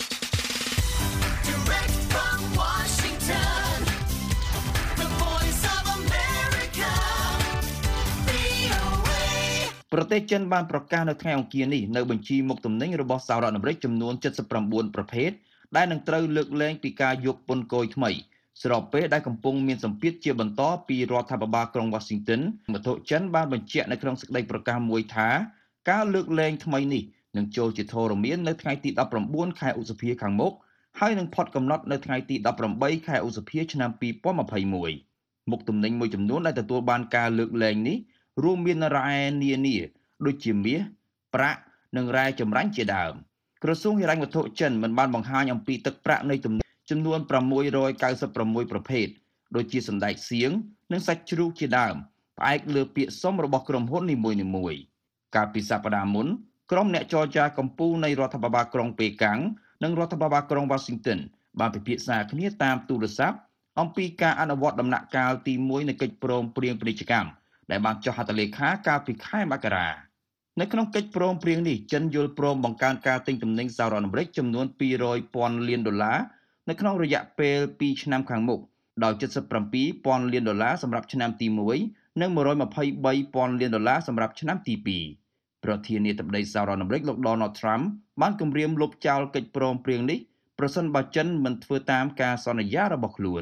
Speaker 16: ប្រទេសចិនបានប្រកាសនៅថ្ងៃអង្គារនេះនៅបញ្ជីមុខទំនិញរបស់សហរដ្ឋអាមេរិកចំនួន79ប្រភេទដែលនឹងត្រូវលើកលែងពីការយកពន្ធគយថ្មីស្របពេលដែលកំពុងមានសម្ពាធជាបន្តពីរដ្ឋាភិបាលក្រុង Washington មន្ត្រីចិនបានបញ្ជាក់នៅក្នុងសេចក្តីប្រកាសមួយថាការលើកលែងថ្មីនេះនឹងចូលជាធរមាននៅថ្ងៃទី19ខែឧសភាខាងមុខហើយនឹងផុតកំណត់នៅថ្ងៃទី18ខែឧសភាឆ្នាំ2021មុខទំនិញមួយចំនួនដែលទទួលបានការលើកលែងនេះរួមមានរ៉ែនានាដូចជាមាសប្រាក់និងរ៉ែចម្រាញ់ជាដើមក្រសួងហិរញ្ញវត្ថុចិនមិនបានបង្ហាញអំពីទឹកប្រាក់នៃទំនិញចំនួន696ប្រភេទដូចជាសណ្តែកសៀងនិងសាច់ជ្រូកជាដើមផ្អែកលើពាក្យសុំរបស់ក្រុមហ៊ុននីមួយៗកាលពីសប្តាហ៍មុនក្រុមអ្នកចរចាកម្ពុជានៃរដ្ឋាភិបាលក្រុងប៉េកាំងនិងរដ្ឋាភិបាលក្រុង Washington បានពិភាក្សាគ្នាតាមទូរស័ព្ទអំពីការអនុវត្តដំណាក់កាលទី1នៃកិច្ចព្រមព្រៀងពាណិជ្ជកម្មដែលបានចុះហត្ថលេខាកាលពីខែមករានៅក្នុងកិច្ចព្រមព្រៀងនេះចិនយល់ព្រមបង្កើនការទិញទំនិញសហរដ្ឋអាមេរិកចំនួន$200,000 លាននៅក្នុងរយៈពេល2ឆ្នាំខាងមុខដោយ$77,000 លានសម្រាប់ឆ្នាំទី1និង$123,000 លានសម្រាប់ឆ្នាំទី2ប្រធានាធិបតីសហរដ្ឋអាមេរិកលោក Donald Trump បានគម្រាមលុបចោលកិច្ចព្រមព្រៀងនេះប្រសិនបើចិនមិនធ្វើតាមការសន្យារបស់ខ្លួន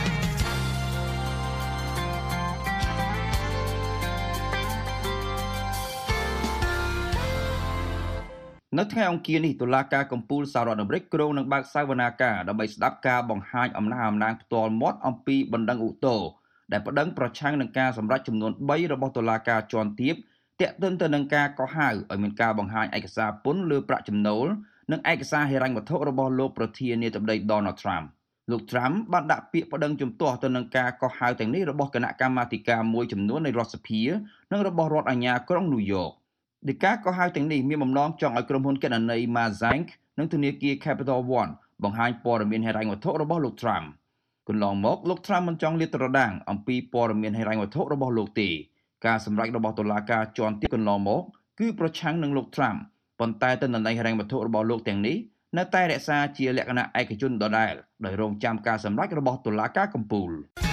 Speaker 16: នៅថ្ងៃអង្គារនេះតុលាការកំពូលសហរដ្ឋអាមេរិកគ្រោងនឹងបើកសវនាការដើម្បីស្ដាប់ការបង្ហាញអំណះអំណាងផ្ទាល់មាត់អំពីបណ្ដឹងឧទ្ធរណ៍ដែលប្តឹងប្រឆាំងនឹងការសម្រេចចំនួន3របស់តុលាការជាន់ទាបទាក់ទិនទៅនឹងការកោះហៅឲ្យមានការបង្ហាញឯកសារពន្ធលើប្រាក់ចំណូលនិងឯកសារហិរញ្ញវត្ថុរបស់លោកប្រធានាធិបតី Donald Trump លោក Trump បានដាក់ពាក្យប្តឹងជំទាស់ទៅនឹងការកោះហៅទាំងនេះរបស់គណៈកម្មាធិការមួយចំនួននៃរដ្ឋសភានិងរបស់រដ្ឋអាជ្ញាក្រុងញូវយ៉កដីកាកោះហៅទាំងនេះមានបំណងចង់ឲ្យក្រុមហ៊ុនគណនេយ្យ Mazank និងធនាគារ Capital One បង្ហាញព័ត៌មានហិរញ្ញវត្ថុរបស់លោក Trump កន្លងមកលោក Trump មិនចង់លាតត្រដាងអំពីព័ត៌មានហិរញ្ញវត្ថុរបស់លោកទេការសម្រេចរបស់តុលាការជាន់ទាបកន្លងមកគឺប្រឆាំងនឹងលោក Trump ប៉ុន្តែទិន្នន័យហិរញ្ញវត្ថុរបស់លោកទាំងនេះនៅតែរក្សាជាលក្ខណៈឯកជនដដែលដោយរងចាំការសម្រេចរបស់តុលាការកំពូល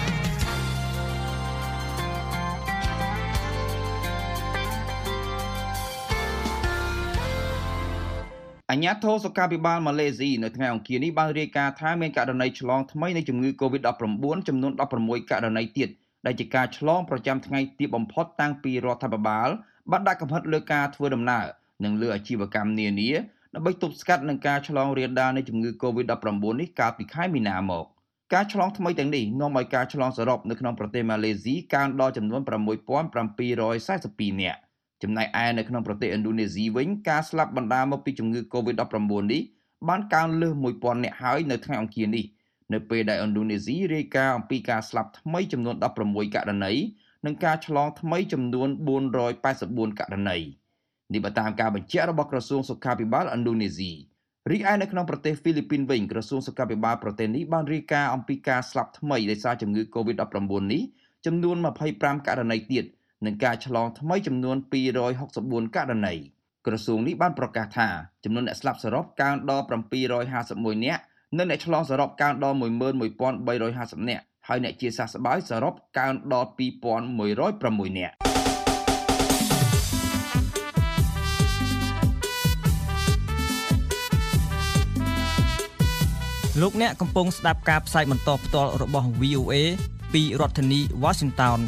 Speaker 16: អាជ្ញាធរសុខាភិបាលម៉ាឡេស៊ីនៅថ្ងៃអង្គារនេះបានរាយការណ៍ថាមានករណីឆ្លងថ្មីនៃជំងឺ COVID-19 ចំនួន16ករណីទៀតដែលជាការឆ្លងប្រចាំថ្ងៃទាបបំផុតតាំងពីរដ្ឋាភិបាលបានដាក់កំហិតលើការធ្វើដំណើរនិងលើអាជីវកម្មនានាដើម្បីទប់ស្កាត់នឹងការឆ្លងរាលដាលនៃជំងឺ COVID-19 នេះកាលពីខែមីនាមកការឆ្លងថ្មីទាំងនេះនាំឲ្យការឆ្លងសរុបនៅក្នុងប្រទេសម៉ាឡេស៊ីកើនដល់ចំនួន6742នាក់ចំណែកឯនៅក្នុងប្រទេសឥណ្ឌូនេស៊ីវិញការស្លាប់បណ្ដាលមកពីជំងឺ COVID-19 នេះបានកើនលើស 1000 នាក់ហើយនៅថ្ងៃអង្គារនេះនៅពេលដែលឥណ្ឌូនេស៊ីរាយការណ៍អំពីការស្លាប់ថ្មីចំនួន16ករណីនិងការឆ្លងថ្មីចំនួន484ករណីនេះបើតាមការបញ្ជាក់របស់ក្រសួងសុខាភិបាលឥណ្ឌូនេស៊ីរីឯនៅក្នុងប្រទេសហ្វីលីពីនវិញក្រសួងសុខាភិបាលប្រទេសនេះបានរាយការណ៍អំពីការស្លាប់ថ្មីដោយសារជំងឺ COVID-19 នេះចំនួន25ករណីទៀតនិងការឆ្លងថ្មីចំនួន264ករណីក្រសួងនេះបានប្រកាសថាចំនួនអ្នកស្លាប់សរុបកើនដល់751នាក់និងអ្នកឆ្លងសរុបកើនដល់11350នាក់ហើយអ្នកជាសះស្បើយសរុបកើនដល់2106នាក់
Speaker 17: លោកអ្នកកំពុងស្ដាប់ការផ្សាយបន្តផ្ទាល់របស់ VOA ពីរដ្ឋធានី Washington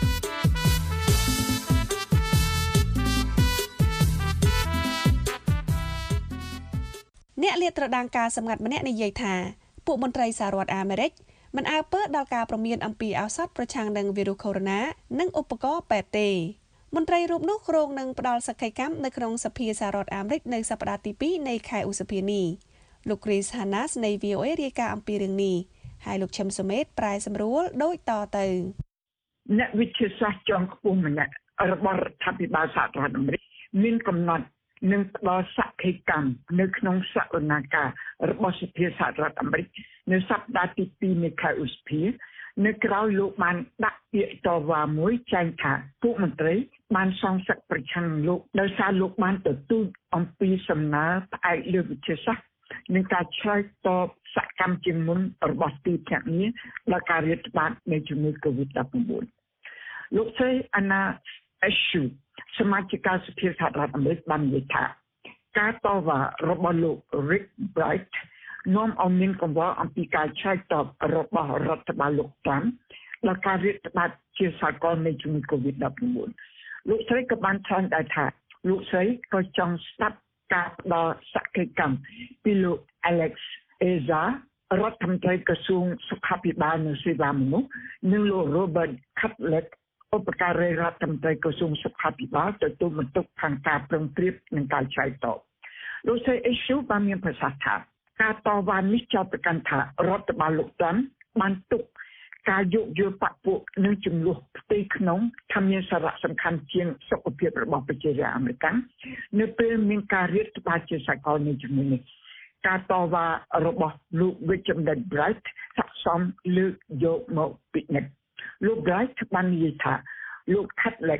Speaker 3: អ្នកលាតត្រដាងការសម្ងាត់ម្នាក់និយាយថាពួកមន្ត្រីសហរដ្ឋអាមេរិកមិនអើពើដល់ការព្រមានអំពីឱសថប្រឆាំងនឹងវីរុសកូវីដ -19 និងឧបករណ៍ពេទ្យទេមន្ត្រីរូបនោះគ្រោងនឹងផ្ដល់សក្ខីកម្មនៅក្នុងសភាសហរដ្ឋអាមេរិកនៅសប្តាហ៍ទី2នៃខែឧសភានេះលោក Chris Hannas នៃ VOA រាយការណ៍អំពីរឿងនេះហើយលោកឈឹមសុមេតប្រែសម្រួលដូចតទៅ
Speaker 18: អ្នកវិទ្យាសាស្ត្រជាន់ខ្ពស់ម្នាក់របស់រដ្ឋាភិបាលសហរដ្ឋអាមេរិកមានកំណត់នឹងផ្ដល់សក្ខីកម្មនៅក្នុងសវនាការរបស់សភាសហរដ្ឋអាមេរិកនៅសប្តាហ៍ទី2នៃខែឧសភានៅក្រៅលោកបានដាក់ពាក្យតវ៉ាមួយចែងថាពួកមន្ត្រីបានសងសឹកប្រឆាំងលោកដោយសារលោកបានទទួលអំពីសំណើផ្អែកលើវិទ្យាសាស្ត្រនិងការឆ្លើយតបសកម្មជាមុនរបស់ទីភ្នាក់ងារដល់ការរាតត្បាតនៃជំងឺ COVID-19 លោកស្រីអាណាអេស៊ូសមាជិកសភាសហរដ្ឋអាមេរិកបាននិយាយថាការតវ៉ារបស់លោក Rick Bright នាំឲ្យមានកង្វល់អំពីការឆ្លើយតបរបស់រដ្ឋបាលលោកTrumpដល់ការរាតត្បាតជាសកលនៃជំងឺ COVID-19 លោកស្រីក៏បានថ្លែងដែរថាលោកស្រីក៏ចង់ស្ដាប់ការផ្ដល់សក្ខីកម្មពីលោក Alex Azar រដ្ឋមន្ត្រីក្រសួងសុខាភិបាលនិងសេវាមនុស្សនិងលោក Robert Cutler ឧបការីរដ្ឋមន្ត្រីក្រសួងសុខាភិបាលទទួលបន្ទុកខាងការប្រឹងប្រៀបនិងការឆ្លើយតបលោកស្រីអេស៊ូបានមានប្រសាសន៍ថាការតវ៉ានេះចោទប្រកាន់ថារដ្ឋបាលលោកTrumpបានទុកការយោគយល់បកពួកនិងចំនួនផ្ទៃក្នុងថាមានសារៈសំខាន់ជាងសុខភាពរបស់ប្រជាជនអាមេរិកនៅពេលមានការរាតត្បាតជាសកលនៃជំងឺនេះការតវ៉ារបស់លោក Richard Bright ស័ក្តិសមលើកយកមកពិនិត្យលោក Bright បាននិយាយថាលោក Cutler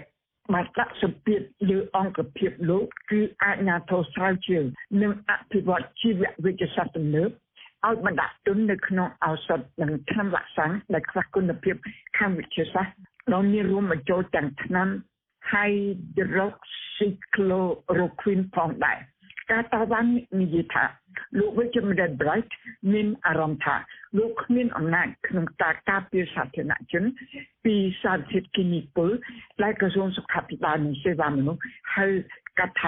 Speaker 18: មកដាក់សម្ពាធលើអង្គភាពលោកគឺអាជ្ញាធរស្រាវជ្រាវនិងអភិវឌ្ឍជីវវិទ្យាសាស្ត្រទំនើបឲ្យបណ្ដាក់ទុននៅក្នុងឱសថនិងថ្នាំវ៉ាក់សាំងដែលខ្វះគុណភាពខាងវិទ្យាសាស្ត្រដោយមានរួមបញ្ចូលទាំងថ្នាំ hydroxychloroquine ផងដែរការតវ៉ានិយាយថាលោកវិជ្ជបណ្ឌិត Bright មានអារម្មណ៍ថាលោកគ្មានអំណាចក្នុងការការពារសាធារណជនពីសារធាតុគីមីពុលដែលក្រសួងសុខាភិបាលនិងសេវាមនុស្សហៅកាត់ថា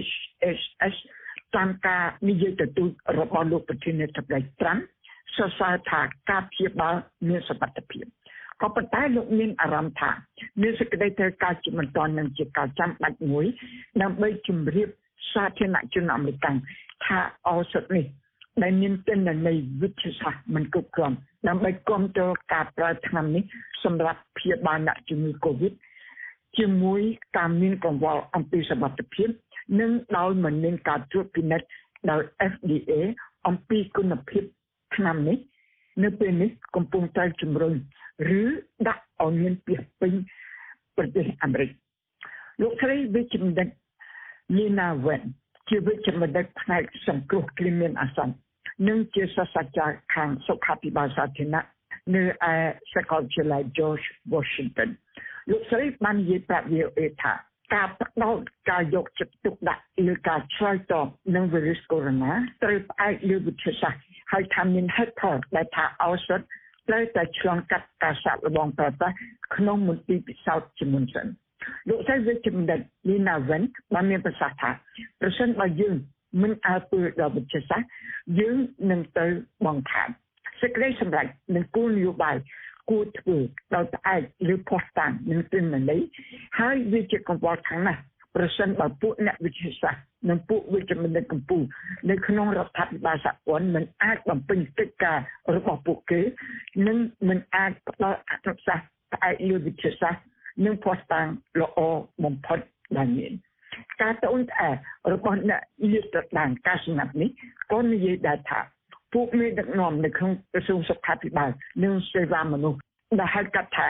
Speaker 18: HHS តាមការនិយាយទទួលរបស់លោកប្រធានាធិបតីត្រាំសរសើរថាការព្យាបាលមានសមត្ថភាពក៏ប៉ុន្តែលោកមានអារម្មណ៍ថាមានសេចក្តីត្រូវការជាបន្តនឹងជាការចាំបាច់មួយដើម្បីជម្រាបសាធារណជនអាមេរិកថាឱសថនេះដែលមានទិន្នន័យវិទ្យាសាស្ត្រមិនគ្រប់គ្រាន់ដើម្បីគ្រប់គ្រងការប្រើថ្នាំនេះសម្រាប់ព្យាបាលអ្នកជំងឺ COVID ជាមួយការមានកង្វល់អំពីសមត្ថភាពនិងដោយមិនមានការត្រួតពិនិត្យដោយ FDA អំពីគុណភាពថ្នាំនេះនៅពេលនេះកំពុងតែជំរុញឬដាក់ឲ្យមានពាក្យពេញប្រទេសអាមេរិកលោកស្រីវិជ្ជបណ្ឌិត Lina Wen ជាវិជ្ជបណ្ឌិតផ្នែកសង្គ្រោះគ្រាមានអាសន្ននិងជាសាស្ត្រាចារ្យខាងសុខាភិបាលសាធារណៈនៅឯសាកលវិទ្យាល័យ George Washington លោកស្រីបាននិយាយប្រាប់ VOA ថាការផ្ដោតការយកចិត្តទុកដាក់លើការឆ្លើយតបនឹងវីរុសកូវីដ -19 ត្រូវផ្អែកលើវិទ្យាសាស្ត្រហើយថាមានហេតុផលដែលថាឱសថត្រូវតែឆ្លងកាត់ការសាកល្បងប្រើប្រាស់ក្នុងមន្ទីរពិសោធន៍ជាមុនសិនលោកស្រីវិជ្ជបណ្ឌិត Lina Wen បានមានប្រសាសន៍ថាប្រសិនបើយើងមិនអើពើដល់វិទ្យាសាស្ត្រយើងនឹងទៅបង្ខាត់សេចក្តីសម្រេចនិងគោលនយោបាយគួរធ្វើដោយផ្អែកលើភស្តុតាងនិងទិន្នន័យហើយវាជាកង្វល់ខាងណាស់ប្រសិនបើពួកអ្នកវិទ្យាសាស្ត្រនិងពួកវិជ្ជបណ្ឌិតកម្ពុជានៅក្នុងរដ្ឋាភិបាលសហព័ន្ធមិនអាចបំពេញកិច្ចការរបស់ពួកគេនិងមិនអាចផ្ដល់អត្ថប្រយោជន៍ផ្អែកលើវិទ្យាសាស្ត្រនិងភស្តុតាងល្អបំផុតដែលមានការត្អូញត្អែររបស់អ្នកលាតត្រដាងការសម្ងាត់នេះក៏និយាយដែរថាពួកមេដឹកនាំនៅក្នុងក្រសួងសុខាភិបាលនិងសេវាមនុស្សដែលហៅកាត់ថា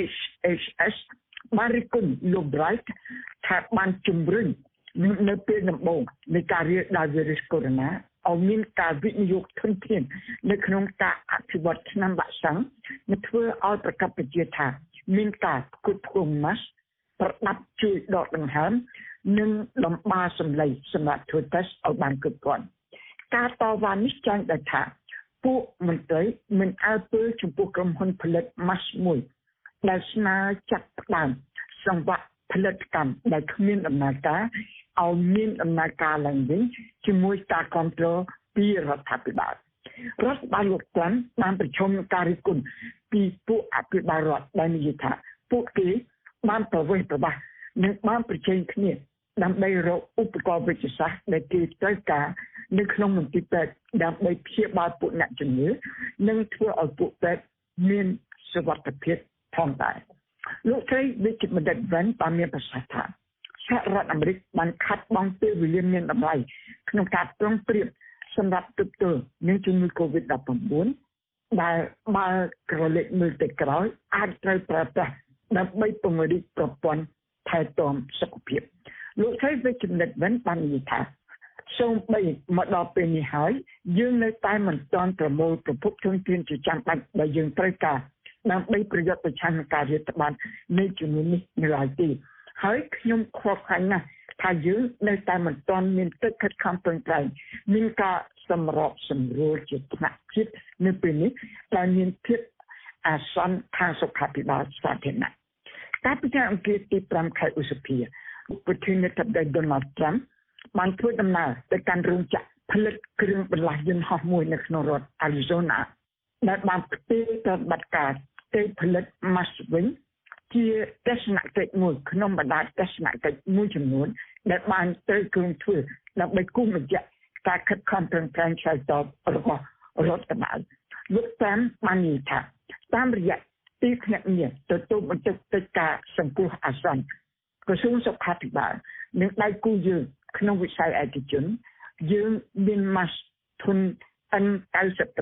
Speaker 18: HHS បានរិះគន់លោក Bright ថាបានជំរុញនៅពេលដំបូងនៃការរាលដាលវីរុសកូវីដ -19 ឲ្យមានការវិនិយោគធនធាននៅក្នុងការអភិវឌ្ឍថ្នាំវ៉ាក់សាំងនិងធ្វើឲ្យប្រកបប្រជាថាមានការគ្រប់គ្រងម៉ាស់ប្រដាប់ជួយដកដង្ហើមនិងដំបាលសម្លេងសម្រាប់ធ្វើតេស្តឲ្យបានគ្រប់គ្រាន់ការតវ៉ានេះចង់ដែលថាពួកមន្ត្រីមិនអើពើចំពោះក្រុមហ៊ុនផលិតម៉ាស់មួយដែលស្នើចាប់ផ្ដើមសង្វាក់ផលិតកម្មដែលគ្មានដំណើរការឲ្យមានដំណើរការឡើងវិញជាមួយការគ្រប់គ្រងពីរដ្ឋាភិបាលរដ្ឋបាលលោកត្រាំបានប្រជុំការរិះគន់ពីពួកអភិបាលរដ្ឋដែលនិយាយថាពួកគេបានប្រវេសប្របាសនិងបានប្រជែងគ្នាដើម្បីរកឧបករណ៍វិទ្យាសាស្ត្រដែលគេត្រូវការនៅក្នុងមន្ទីរពេទ្យដើម្បីព្យាបាលពួកអ្នកជំងឺនិងធ្វើឲ្យពួកពេទ្យមានសុវត្ថិភាពផងដែរលោកស្រីវិជ្ជបណ្ឌិត Wen បានមានប្រសាសន៍ថាសហរដ្ឋអាមេរិកបានខាត់បងពេលវេលាមានតម្លៃក្នុងការប្រុងប្រៀបសម្រាប់ទប់ទល់នឹងជំងឺ COVID-19 ដែលបើក្រឡេកមើលទៅក្រោយអាចត្រូវប្រើប្រាស់ដើម្បីពង្រីកប្រព័ន្ធថែទាំសុខភាពលោកស្រីវិជ្ជបណ្ឌិត Wen បាននិយាយថាសូម្បីមកដល់ពេលនេះហើយយើងនៅតែមិនទាន់ប្រមូលប្រភពធនធានជាចាំបាច់ដែលយើងត្រូវការដើម្បីប្រយុទ្ធប្រឆាំងនឹងការរាតត្បាតនៃជំងឺនេះនៅឡើយទេហើយខ្ញុំខកខានណាស់ថាយើងនៅតែមិនទាន់មានទឹកខិតខំប្រឹងប្រែងមានការសម្របសម្រួលជាថ្នាក់ជាតិនៅពេលនេះដែលមានភាពអាសន្នខាងសុខាភិបាលសាធារណៈកាលពីថ្ងៃអង្គារទី5ខែឧសភាប្រធានាធិបតី Donald Trump បានធ្វើដំណើរទៅកាន់រោងចក្រផលិតគ្រឿងបន្លាស់យន្តហោះមួយនៅក្នុងរដ្ឋ Arizona ដែលបានផ្ទេរប្រតិបត្តិការទៅផលិតម៉ាស់វិញជាទស្សនកិច្ចមួយក្នុងបណ្ដាទស្សនកិច្ចមួយចំនួនដែលបានត្រូវគ្រោងធ្វើដើម្បីគុំរយៈការខិតខំប្រឹងប្រែងឆ្លើយតបរបស់រដ្ឋបាលលោកតាមបាននិយាយថាតាមរយៈទីភ្នាក់ងារទទួលបន្ទុកកិច្ចការសង្គ្រោះអាសន្នក្រសួងសុខាភិបាលនិងដៃគូយើងក្នុងវិស័យឯកជនយើងមានម៉ាស់ធុន N95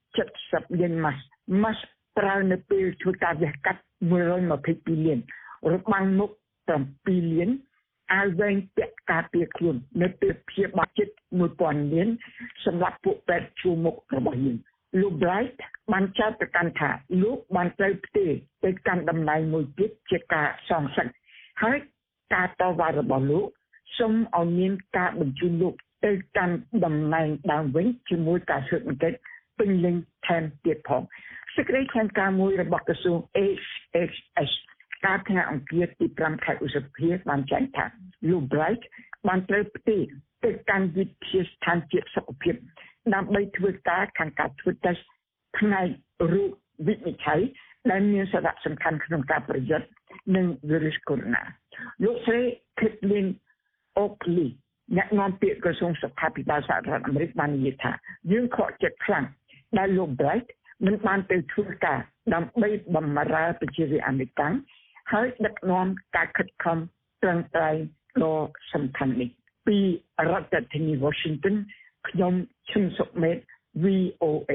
Speaker 18: 70លានម៉ាស់ប្រើនៅពេលធ្វើការវះកាត់122លានរបាំងមុខ 7លានអាវវែងពាក់ការពារខ្លួននៅពេលព្យាបាលជិត 1000 លានសម្រាប់ពួកពេទ្យជួរមុខរបស់យើងលោក Bright បានចោទប្រកាន់ថាលោកបានត្រូវផ្ទេរទៅកាន់តំណែងមួយទៀតជាការសងសឹកហើយការតវ៉ារបស់លោកសូមឲ្យមានការបញ្ជូនលោកទៅកាន់តំណែងដើមវិញជាមួយការស៊ើបអង្កេតពេញលេញថែមទៀតផងសេចក្តីថ្លែងការណ៍មួយរបស់ក្រសួង HHS កាលថ្ងៃអង្គារទី5ខែឧសភាបានចែងថាលោក Bright បានត្រូវផ្ទេរទៅកាន់វិទ្យាស្ថានជាតិសុខភាពដើម្បីធ្វើការខាងការធ្វើតេស្តផ្នែករោគវិនិច្ឆ័យដែលមានសារៈសំខាន់ក្នុងការប្រយុទ្ធនឹងវីរុសកូវីដ -19 លោកស្រី Kathleen Oakley អ្នកនាំពាក្យក្រសួងសុខាភិបាលសហរដ្ឋអាមេរិកបាននិយាយថាយើងខកចិត្តខ្លាំងដែលលោក Bright មិនបានទៅធ្វើការដើម្បីបម្រើប្រជារាស្ត្រអាមេរិកហើយដឹកនាំការខិតខំប្រឹងប្រែងដ៏សំខាន់នេះពីរដ្ឋធានី Washington ខ្ញុំឈឹមសុមេត VOA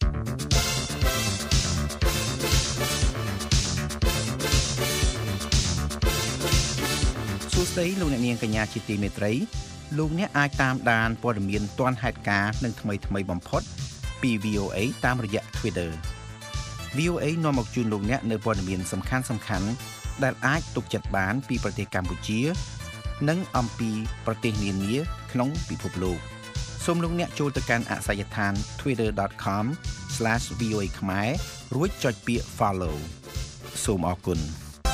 Speaker 19: សួស្តីលោកអ្នកនាងកញ្ញាជាទីមេត្រីលោកអ្នកអាចតាមដានព័ត៌មានទាន់ហេតុការណ៍និងថ្មីបំផុតពី VOA តាមរយៈ Twitter VOA នាំមកជូនលោកអ្នកនៅព័ត៌មានសំខាន់ៗដែលអាចទុកចិត្តបានពីប្រទេសកម្ពុជានិងអំពីប្រទេសនានាក្នុងពិភពលោកសូមលោកអ្នកចូលទៅកាន់អាសយដ្ឋាន twitter.com/voa ខ្មែររួចចុចពាក្យ follow សូមអរគុណ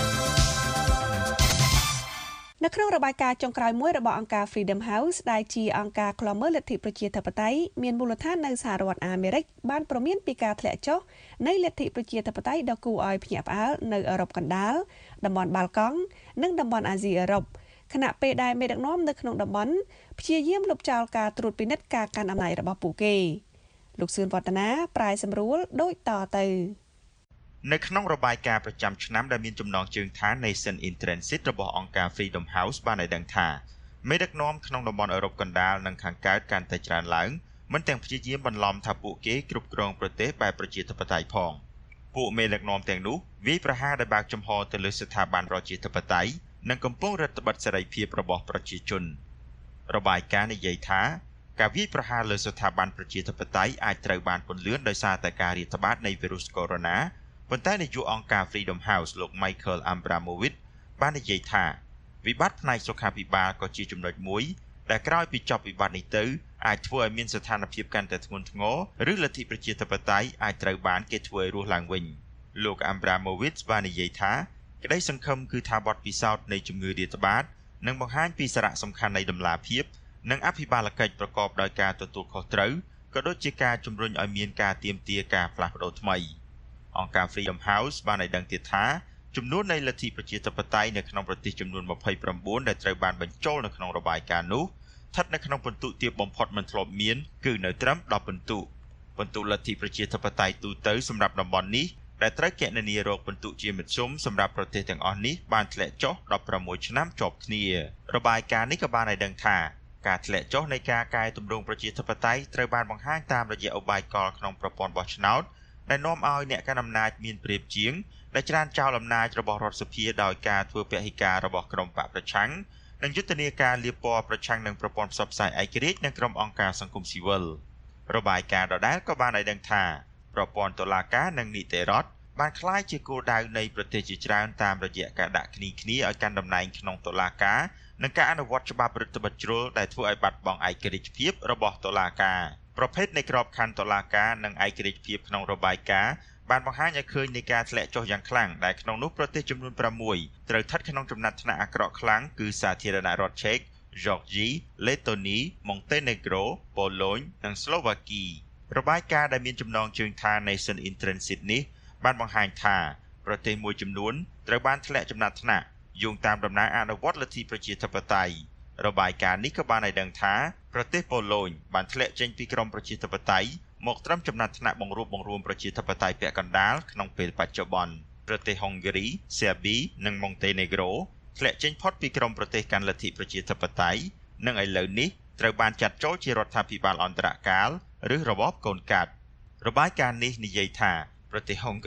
Speaker 3: នៅក្នុងរបាយការណ៍ចុងក្រោយមួយរបស់អង្គការ Freedom House ដែលជាអង្គការឃ្លាំមើលលទ្ធិប្រជាធិបតេយ្យមានមូលដ្ឋាននៅសហរដ្ឋអាមេរិកបានព្រមានពីការធ្លាក់ចុះនៃលទ្ធិប្រជាធិបតេយ្យដ៏គួរឲ្យភ្ញាក់ផ្អើលនៅអឺរ៉ុបកណ្ដាលតំបន់បាល់កង់និងតំបន់អាស៊ីអឺរ៉ុបខណៈពេលដែលមេដឹកនាំនៅក្នុងតំបន់ព្យាយាមលុបចោលការត្រួតពិនិត្យការកាន់អំណាចរបស់ពួកគេលោកសឿនវឌ្ឍនាប្រាយសម្រួលដូចតទៅ
Speaker 20: នៅក្នុងរបាយការណ៍ប្រចាំឆ្នាំដែលមានចំណងជើងថា Nation in Transit របស់អង្គការ Freedom House បានឲ្យដឹងថាមេដឹកនាំក្នុងតំបន់អឺរ៉ុបកណ្ដាលនិងខាងកើតកាន់តែច្រើនឡើងមិនទាំងព្យាយាមបន្លំថាពួកគេគ្រប់គ្រងប្រទេសបែបប្រជាធិបតេយ្យផងពួកមេដឹកនាំទាំងនោះវាយប្រហារដោយបើកចំហទៅលើស្ថាប័នប្រជាធិបតេយ្យនិងកំពុងរឹតបន្តឹងសេរីភាពរបស់ប្រជាជនរបាយការណ៍និយាយថាការវាយប្រហារលើស្ថាប័នប្រជាធិបតេយ្យអាចត្រូវបានពន្លឿនដោយសារតែការរាតត្បាតនៃវីរុសកូវីដ -19 ប៉ុន្តែនាយកអង្គការ Freedom House លោក Michael Abramowitz បាននិយាយថាវិបត្តិផ្នែកសុខាភិបាលក៏ជាចំណុចមួយដែលក្រោយពីចប់វិបត្តិនេះទៅអាចធ្វើឲ្យមានស្ថានភាពកាន់តែធ្ងន់ធ្ងរឬលទ្ធិប្រជាធិបតេយ្យអាចត្រូវបានគេធ្វើឲ្យរស់ឡើងវិញលោក Abramowitz បាននិយាយថាក្តីសង្ឃឹមគឺថាបទពិសោធន៍នៃជំងឺរាតត្បាតនឹងបង្ហាញពីសារៈសំខាន់នៃដំណាភាពនិងអភិបាលកិច្ចប្រកបដោយការទទួលខុសត្រូវក៏ដូចជាការជំរុញឲ្យមានការទាមទារការផ្លាស់ប្ដូរថ្មីអង្គការ Freedom House បានឲ្យដឹងទៀតថាចំនួននៃលទ្ធិប្រជាធិបតេយ្យនៅក្នុងប្រទេសចំនួន29ដែលត្រូវបានបញ្ចូលនៅក្នុងរបាយការណ៍នោះស្ថិតនៅក្នុងពិន្ទុទាបបំផុតមិនធ្លាប់មានគឺនៅត្រឹម10ពិន្ទុលទ្ធិប្រជាធិបតេយ្យទូទៅសម្រាប់តំបន់នេះដែលត្រូវគណនារកពិន្ទុជាមធ្យមសម្រាប់ប្រទេសទាំងអស់នេះបានធ្លាក់ចុះ16ឆ្នាំជាប់គ្នារបាយការណ៍នេះក៏បានឲ្យដឹងថាការធ្លាក់ចុះនៃការកែតម្រង់ប្រជាធិបតេយ្យត្រូវបានបង្ហាញតាមរយៈឧបាយកលក្នុងប្រព័ន្ធបោះឆ្នោតដែលនាំឲ្យអ្នកកាន់អំណាចមានប្រៀបជាងដែលច្រានចោលអំណាចរបស់រដ្ឋសភាដោយការធ្វើពហិការរបស់ក្រុមបកប្រឆាំងនិងយុទ្ធនាការលាបពណ៌ប្រឆាំងនឹងប្រព័ន្ធផ្សព្វផ្សាយឯករាជ្យនិងក្រុមអង្គការសង្គមស៊ីវិលរបាយការណ៍ដដែលក៏បានឲ្យដឹងថាប្រព័ន្ធតុលាការនិងនីតិរដ្ឋបានក្លាយជាគោលដៅនៃប្រទេសជាច្រើនតាមរយៈការដាក់គ្នាឲ្យកាន់តំណែងក្នុងតុលាការនិងការអនុវត្តច្បាប់រដ្ឋបិទជ្រុលដែលធ្វើឲ្យបាត់បង់ឯករាជ្យភាពរបស់តុលាការប្រភេទនៃក្របខ័ណ្ឌតុលាការនិងឯករាជ្យភាពក្នុងរបាយការណ៍បានបង្ហាញឲ្យឃើញនៃការធ្លាក់ចុះយ៉ាងខ្លាំងដែលក្នុងនោះប្រទេសចំនួន6ត្រូវស្ថិតក្នុងចំណាត់ថ្នាក់អាក្រក់ខ្លាំងគឺសាធារណរដ្ឋឆេក Georgie, Lettonie, Montenegro, Poland និង Slovakia របាយការណ៍ដែលមានចំណងជើងថា Nation in Transit នេះបានបង្ហាញថាប្រទេសមួយចំនួនត្រូវបានធ្លាក់ចំណាត់ថ្នាក់យោងតាមដំណើរអនុវត្តលទ្ធិប្រជាធិបតេយ្យរបាយការណ៍នេះក៏បានឲ្យដឹងថាប្រទេសប៉ូឡូញបានធ្លាក់ចេញពីក្រមប្រជាធិបតេយ្យមកត្រឹមចំណាត់ថ្នាក់បង្រួបបង្រួមប្រជាធិបតេយ្យពាក់កណ្ដាលក្នុងពេលបច្ចុប្បន្នប្រទេសហុងហ្គារី សេប៊ីនិងម៉ុងតេនេក្រូធ្លាក់ចេញផុតពីក្រមប្រទេសកាន់លទ្ធិប្រជាធិបតេយ្យនិងឥឡូវនេះត្រូវបានចាត់ចូលជារដ្ឋាភិបាលអន្តរកាលឬរបបកូនកាត់របាយការណ៍នេះនិយាយថាប្រទេសហុងហ្គារី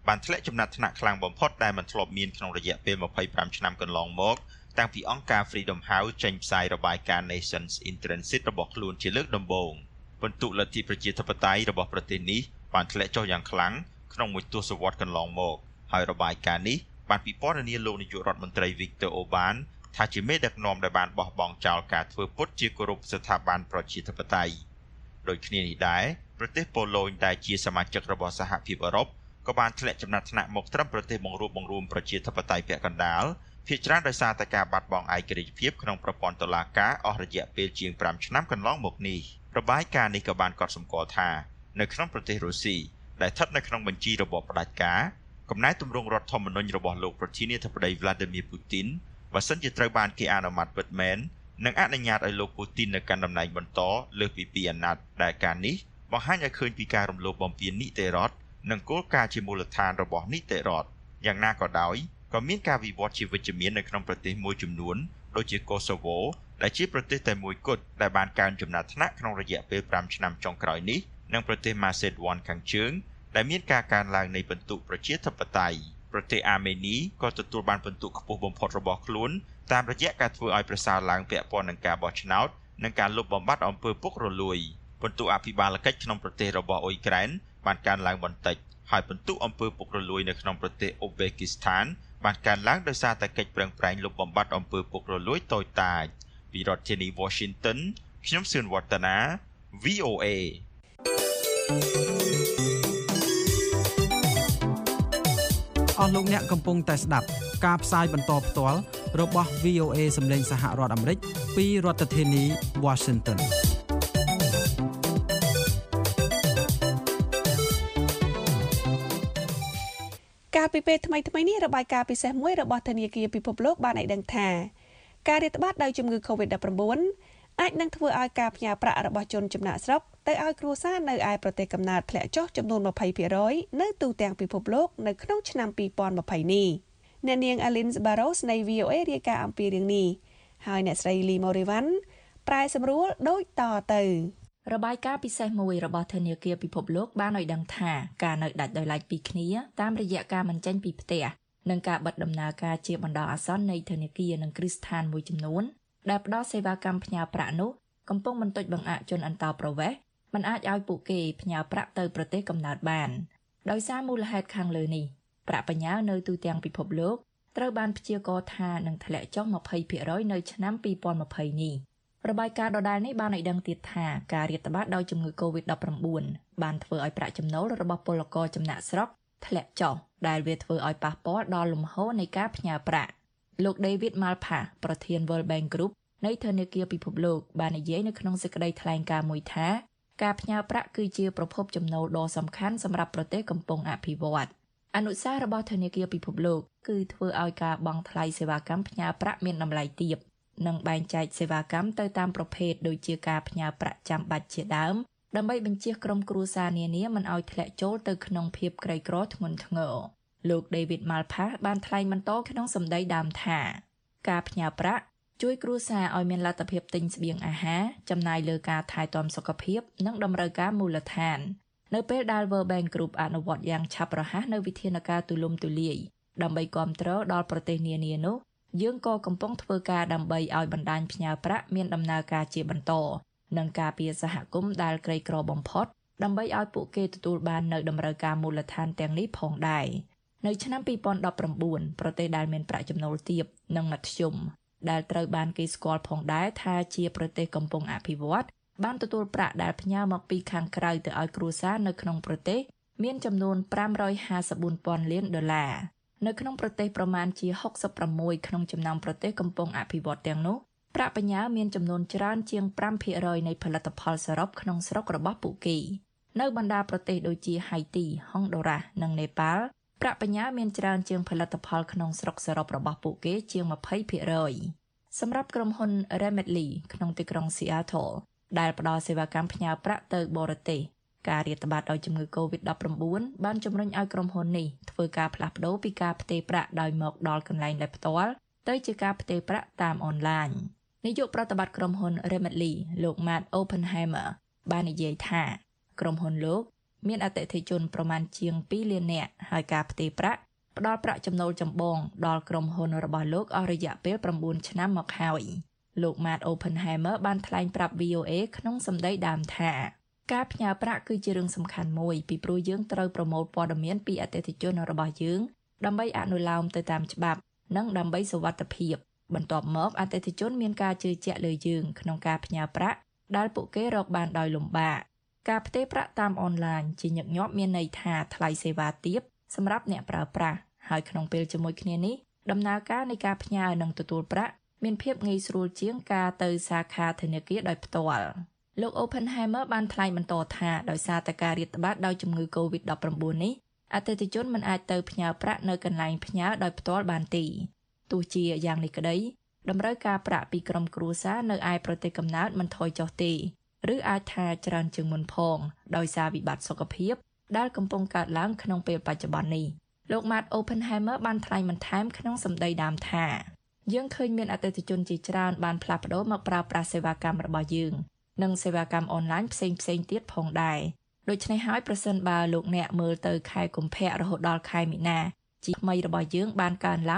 Speaker 20: បានធ្លាក់ចំណាត់ថ្នាក់ខ្លាំងបំផុតដែលមិនធ្លាប់មានក្នុងរយៈពេល25ឆ្នាំកន្លងមកតាំងពីអង្គការ Freedom House ចេញផ្សាយរបាយការណ៍ Nations in Transit របស់ខ្លួនជាលើកដំបូងពិន្ទុលទ្ធិប្រជាធិបតេយ្យរបស់ប្រទេសនេះបានធ្លាក់ចុះយ៉ាងខ្លាំងក្នុងមួយទសវត្សរ៍កន្លងមកហើយរបាយការណ៍នេះបានពិពណ៌នាលោកនាយករដ្ឋមន្ត្រី Viktor Orban ថាជាមេដឹកនាំដែលបានបោះបង់ចោលការធ្វើពុតជាគោរពស្ថាប័នប្រជាធិបតេយ្យដូចគ្នានេះដែរប្រទេសប៉ូឡូញដែលជាសមាជិករបស់សហភាពអឺរ៉ុបក៏បានធ្លាក់ចំណាត់ថ្នាក់មកត្រឹមប្រទេសបង្រួមប្រជាធិបតេយ្យពាក់កណ្ដាលភាគច្រើនដោយសារតែការបាត់បង់ឯករាជ្យភាពក្នុងប្រព័ន្ធតុលាការអស់រយៈពេលជាង5ឆ្នាំកន្លងមកនេះរបាយការណ៍នេះក៏បានកត់សម្គាល់ថានៅក្នុងប្រទេសរុស្ស៊ីដែលស្ថិតនៅក្នុងបញ្ជីរបបផ្ដាច់ការកំណែទម្រង់រដ្ឋធម្មនុញ្ញរបស់លោកប្រធានាធិបតី Vladimir Putin បើសិនជាត្រូវបានគេអនុម័តពិតមែននឹងអនុញ្ញាតឲ្យលោក Putin នៅកាន់តំណែងបន្តលើសពី2អាណត្តិដែលការនេះបង្ហាញឲ្យឃើញពីការរំលោភបំពាននីតិរដ្ឋនិងគោលការណ៍ជាមូលដ្ឋានរបស់នីតិរដ្ឋយ៉ាងណាក៏ដោយក៏មានការវិវត្តជាវិជ្ជមាននៅក្នុងប្រទេសមួយចំនួនដូចជាកូសូវូដែលជាប្រទេសតែមួយគត់ដែលបានកើនចំណាត់ថ្នាក់ក្នុងរយៈពេល5ឆ្នាំចុងក្រោយនេះនិងប្រទេសម៉ាសេដវ័នខាងជើងដែលមានការកើនឡើងនៃពិន្ទុប្រជាធិបតេយ្យប្រទេសអាមេនីក៏ទទួលបានពិន្ទុខ្ពស់បំផុតរបស់ខ្លួនតាមរយៈការធ្វើឲ្យប្រសើរឡើងពាក់ព័ន្ធនឹងការបោះឆ្នោតនិងការលុបបំបាត់អំពើពុករលួយពិន្ទុអភិបាលកិច្ចក្នុងប្រទេសរបស់អ៊ុយក្រែនបានកើនឡើងបន្តិចហើយពិន្ទុអំពើពុករលួយនៅក្នុងប្រទេសអូបេគីស្ថានបានកើនឡើងដោយសារតែកិច្ចប្រឹងប្រែងលុបបំបាត់អំពើពុករលួយតូចតាចពីរដ្ឋធានី Washington ខ្ញុំសឿនវឌ្ឍនា VOA
Speaker 19: អស់លោកអ្នកកំពុងតែស្ដាប់ការផ្សាយបន្តផ្ទាល់របស់ VOA សម្លេងសហរដ្ឋអាមេរិកពីរដ្ឋធានី Washington
Speaker 3: កាលពីពេលថ្មីៗនេះរបាយការណ៍ពិសេសមួយរបស់ធនាគារពិភពលោកបានឲ្យដឹងថាការរាតត្បាតដោយជំងឺ Covid-19 អាចនឹងធ្វើឲ្យការផ្ញើប្រាក់របស់ជនចំណាកស្រុកទៅឲ្យគ្រួសារនៅឯប្រទេសកំណើតធ្លាក់ចុះចំនួន 20% នៅទូទាំងពិភពលោកនៅក្នុងឆ្នាំ 2020 នេះអ្នកនាង Alin Barros នៃ VOA រាយការណ៍អំពីរឿងនេះហើយអ្នកស្រី Lee Morivan ប្រែសម្រួលដូចតទៅ
Speaker 21: របាយការណ៍ពិសេសមួយរបស់ធនាគារពិភពលោកបានឲ្យដឹងថាការនៅដាច់ដោយឡែកពីគ្នាតាមរយៈការមិនចេញពីផ្ទះនិងការបិទដំណើរការជាបណ្ដោះអាសន្ននៃធនាគារនិងគ្រឹះស្ថានមួយចំនួនដែលផ្ដល់សេវាកម្មផ្ញើប្រាក់នោះកំពុងបន្តិចបង្អាក់ជនអន្តោប្រវេសន៍មិនអាចឲ្យពួកគេផ្ញើប្រាក់ទៅប្រទេសកំណើតបានដោយសារមូលហេតុខាងលើនេះប្រាក់បញ្ញើនៅទូទាំងពិភពលោកត្រូវបានព្យាករណ៍ថានឹងធ្លាក់ចុះ 20% នៅឆ្នាំ2020នេះរបាយការណ៍ដដែលនេះបានឲ្យដឹងទៀតថាការរាតត្បាតដោយជំងឺ Covid-19 បានធ្វើឲ្យប្រាក់ចំណូលរបស់ពលករចំណាក់ស្រុកធ្លាក់ចុះដែលវាធ្វើឲ្យប៉ះពាល់ដល់លំហូរនៃការផ្ញើប្រាក់លោក David Malpass ប្រធាន World Bank Group នៃធនាគារពិភពលោកបាននិយាយនៅក្នុងសេចក្តីថ្លែងការណ៍មួយថាការផ្ញើប្រាក់គឺជាប្រភពចំណូលដ៏សំខាន់សម្រាប់ប្រទេសកំពុងអភិវឌ្ឍអនុសាសន៍របស់ធនាគារពិភពលោកគឺធ្វើឲ្យការបង់ថ្លៃសេវាកម្មផ្ញើប្រាក់មានតម្លៃទាបនិងបែងចែកសេវាកម្មទៅតាមប្រភេទដូចជាការផ្ញើប្រាក់ចាំបាច់ជាដើមដើម្បីបញ្ជៀសក្រុមគ្រួសារនានាមិនឲ្យធ្លាក់ចូលទៅក្នុងភាពក្រីក្រធ្ងន់ធ្ងរលោក David Malpass បានថ្លែងបន្តក្នុងសម្ដីដើមថាការផ្ញើប្រាក់ជួយគ្រួសារឲ្យមានលទ្ធភាពទិញស្បៀងអាហារចំណាយលើការថែទាំសុខភាពនិងតម្រូវការមូលដ្ឋាននៅពេលដែល World Bank Group អនុវត្តយ៉ាងឆាប់រហ័សនៅវិធានការទូលំទូលាយដើម្បីគាំទ្រដល់ប្រទេសនានានោះយើងក៏កំពុងធ្វើការដើម្បីឲ្យបណ្ដាញផ្ញើប្រាក់មានដំណើរការជាបន្តនិងការពារសហគមន៍ដែលក្រីក្របំផុតដើម្បីឲ្យពួកគេទទួលបាននូវតម្រូវការមូលដ្ឋានទាំងនេះផងដែរនៅឆ្នាំ2019ប្រទេសដែលមានប្រាក់ចំណូលទាបនិងមធ្យមដែលត្រូវបានគេស្គាល់ផងដែរថាជាប្រទេសកំពុងអភិវឌ្ឍបានទទួលប្រាក់ដែលផ្ញើមកពីខាងក្រៅទៅឲ្យគ្រួសារនៅក្នុងប្រទេសមានចំនួន $554,000 លាននៅក្នុងប្រទេសប្រមាណជា66ក្នុងចំណោមប្រទេសកំពុងអភិវឌ្ឍទាំងនោះប្រាក់បញ្ញើមានចំនួនច្រើនជាង 5% នៃផលិតផលសរុបក្នុងស្រុករបស់ពួកគេនៅបណ្ដាប្រទេសដូចជាហៃទី ហុងដូរ៉ាសនិងនេប៉ាល់ប្រាក់បញ្ញើមានច្រើនជាងផលិតផលក្នុងស្រុកសរុបរបស់ពួកគេជាង 20% សម្រាប់ក្រុមហ៊ុន Remitly ក្នុងទីក្រុង Seattle ដែលផ្ដល់សេវាកម្មផ្ញើប្រាក់ទៅបរទេសការរាតត្បាតដោយជំងឺ Covid-19 បានជំរុញឲ្យក្រុមហ៊ុននេះធ្វើការផ្លាស់ប្ដូរពីការផ្ទេរប្រាក់ដោយមកដល់កន្លែងដែលផ្ទាល់ទៅជាការផ្ទេរប្រាក់តាមអនឡាញនាយកប្រតិបត្តិក្រុមហ៊ុន Remitly លោក Matt Oppenheimer បាននិយាយថាក្រុមហ៊ុនលោកមានអតិថិជនប្រមាណជាង2លាននាក់ហើយការផ្ទេរប្រាក់ផ្ដល់ប្រាក់ចំណូលចម្បងដល់ក្រុមហ៊ុនរបស់លោកអស់រយៈពេល9ឆ្នាំមកហើយលោក Matt Oppenheimer បានថ្លែងប្រាប់ VOA ក្នុងសម្ដីដើមថាការផ្ញើប្រាក់គឺជារឿងសំខាន់មួយពីព្រោះយើងត្រូវប្រមូលព័ត៌មានពីអតិថិជនរបស់យើងដើម្បីអនុលោមទៅតាមច្បាប់និងដើម្បីសុវត្ថិភាពបន្ទាប់មកអតិថិជនមានការជឿជាក់លើយើងក្នុងការផ្ញើប្រាក់ដែលពួកគេរកបានដោយលំបាកការផ្ទេរប្រាក់តាមអនឡាញជាញឹកញាប់មានន័យថាថ្លៃសេវាទាបសម្រាប់អ្នកប្រើប្រាស់ហើយក្នុងពេលជាមួយគ្នានេះដំណើរការនៃការផ្ញើនិងទទួលប្រាក់មានភាពងាយស្រួលជាងការទៅសាខាធនាគារដោយផ្ទាល់លោក Oppenheimer បានថ្លែងបន្តថាដោយសារតែការរាតត្បាតដោយជំងឺ COVID-19 នេះអតិថិជនមិនអាចទៅផ្ញើប្រាក់នៅកន្លែងផ្ញើដោយផ្ទាល់បានទេទោះជាយ៉ាងនេះក្តីតម្រូវការប្រាក់ពីក្រុមគ្រួសារនៅឯប្រទេសកំណើតមិនថយចុះទេឬអាចថាច្រើនជាងមុនផងដោយសារវិបត្តិសុខភាពដែលកំពុងកើតឡើងក្នុងពេលបច្ចុប្បន្ននេះលោក Matt Oppenheimer បានថ្លែងបន្ថែមក្នុងសម្ដីដើមថាយើងឃើញមានអតិថិជនជាច្រើនបានផ្លាស់ប្ដូរមកប្រើប្រាស់សេវាកម្មរបស់យើងនិងសេវាកម្មអនឡាញផ្សេងៗទៀតផងដែរដូច្នេះហើយប្រសិនបើលោកអ្នកមើលទៅខែកុម្ភៈរហូតដល់ខែមីនាជីថ្មីរបស់យើងបានកើនឡើង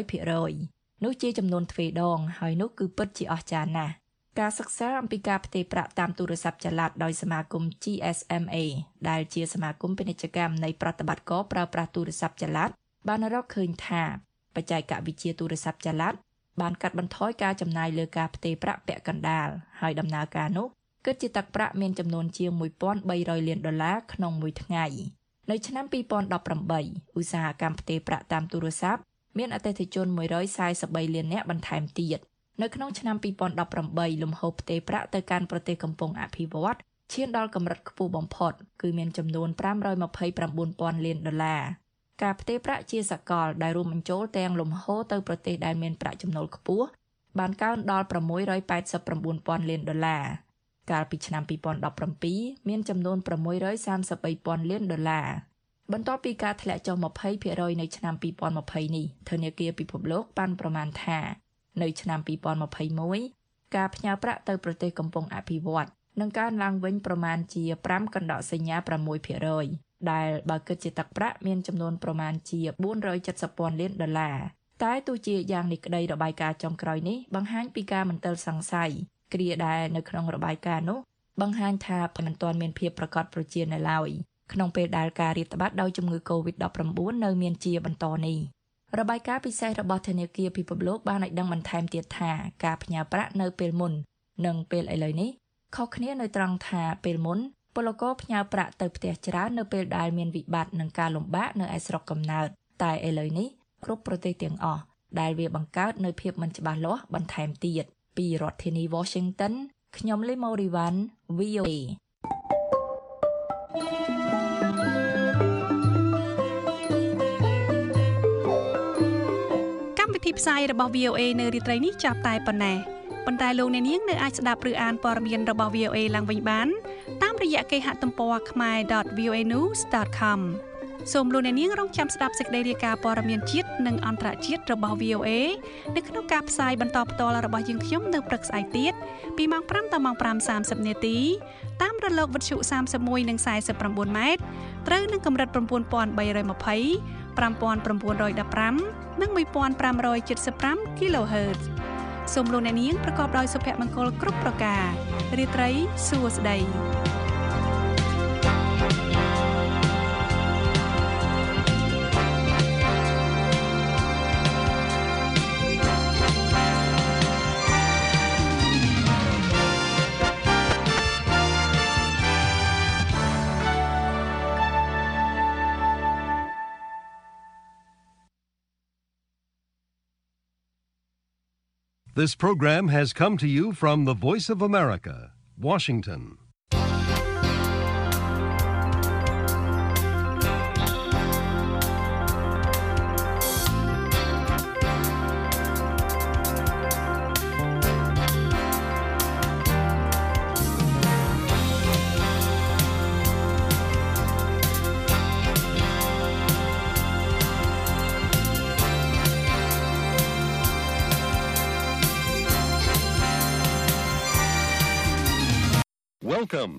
Speaker 21: 100% នោះជាចំនួនទ្វេដងហើយនោះគឺពិតជាអស្ចារ្យណាស់ការសិក្សាអំពីការផ្ទេរប្រាក់តាមទូរស័ព្ទចល័តដោយសមាគម GSMA ដែលជាសមាគមពាណិជ្ជកម្មនៃប្រតិបត្តិការប្រើប្រាស់ទូរស័ព្ទចល័តបានរកឃើញថាបច្ចេកវិទ្យាទូរស័ព្ទចល័តបានកាត់បន្ថយការចំណាយលើការផ្ទេរប្រាក់ពាក់កណ្ដាលហើយដំណើរការនោះគិតជាទឹកប្រាក់មានចំនួនជាង$1,300 លានក្នុងមួយថ្ងៃនៅឆ្នាំ2018ឧស្សាហកម្មផ្ទេរប្រាក់តាមទូរស័ព្ទមានអតិថិជន143លាននាក់បន្ថែមទៀតនៅក្នុងឆ្នាំ2018លំហូរផ្ទេរប្រាក់ទៅកាន់ប្រទេសកំពុងអភិវឌ្ឍឈានដល់កម្រិតខ្ពស់បំផុតគឺមានចំនួន$529,000 លានការផ្ទេរប្រាក់ជាសកលដែលរួមបញ្ចូលទាំងលំហូរទៅប្រទេសដែលមានប្រាក់ចំណូលខ្ពស់បានកើនដល់$689,000 លានកាលពីឆ្នាំ2017មានចំនួន$633,000 លានបន្ទាប់ពីការធ្លាក់ចុះ 20% នៅឆ្នាំ2020នេះធនាគារពិភពលោកបានប្រមាណថានៅឆ្នាំ2021ការផ្ញើប្រាក់ទៅប្រទេសកំពុងអភិវឌ្ឍនឹងកើនឡើងវិញប្រមាណជា5កណ្ដកសញ្ញា 6% ដែលបើគិតជាទឹកប្រាក់មានចំនួនប្រមាណជា$470,000 លានតែទោះជាយ៉ាងនេះក្តីរបាយការណ៍ចុងក្រោយនេះបង្ហាញពីការមន្ទិលសង្ស័យគ្រាដែលនៅក្នុងរបាយការណ៍នោះបង្ហាញថាមិនទាន់មានភាពប្រាកដប្រជានៅឡើយក្នុងពេលដែលការរាតត្បាតដោយជំងឺ COVID-19 នៅមានជាបន្តនេះរបាយការណ៍ពិសេសរបស់ធនាគារពិភពលោកបានឲ្យដឹងបន្ថែមទៀតថាការផ្ញើប្រាក់នៅពេលមុននិងពេលឥឡូវនេះខុសគ្នានៅត្រង់ថាពេលមុនពលករផ្ញើប្រាក់ទៅផ្ទះច្រើននៅពេលដែលមានវិបត្តិនិងការលំបាកនៅឯស្រុកកំណើតតែឥឡូវនេះគ្រប់ប្រទេសទាំងអស់ដែលវាបង្កើតនូវភាពមិនច្បាស់លាស់បន្ថែមទៀតពីរដ្ឋធានី Washington ខ្ញុំលីម៉ូរីវ៉ាន់ VOA
Speaker 3: កម្មវិធីផ្សាយរបស់ VOA នៅរាត្រីនេះចាប់តែប៉ុណ្ណេះប៉ុន្តែលោកអ្នកនាងនៅអាចស្ដាប់ឬអានព័ត៌មានរបស់ VOA ឡើងវិញបានតាមរយៈគេហទំព័រ khmer.voanews.com សូមលោកអ្នកនាងរងចាំស្ដាប់សេចក្តីរាយការណ៍ព័ត៌មានជាតិនិងអន្តរជាតិរបស់ VOA នៅក្នុងការផ្សាយបន្តផ្ទាល់របស់យើងខ្ញុំនៅព្រឹកស្អែកទៀតពីម៉ោង 5 ដល់ម៉ោង 5:30 នាទីតាមរលកវិទ្យុ 31 និង 49 ម៉ែត្រត្រូវនឹងកម្រិត 9320 5915 និង 1575 kHz សូមលោកអ្នកនាងប្រកបដោយសុភមង្គលគ្រប់ប្រការរាត្រីសួស្តី
Speaker 1: This program has come to you from the Voice of America, Washington. Welcome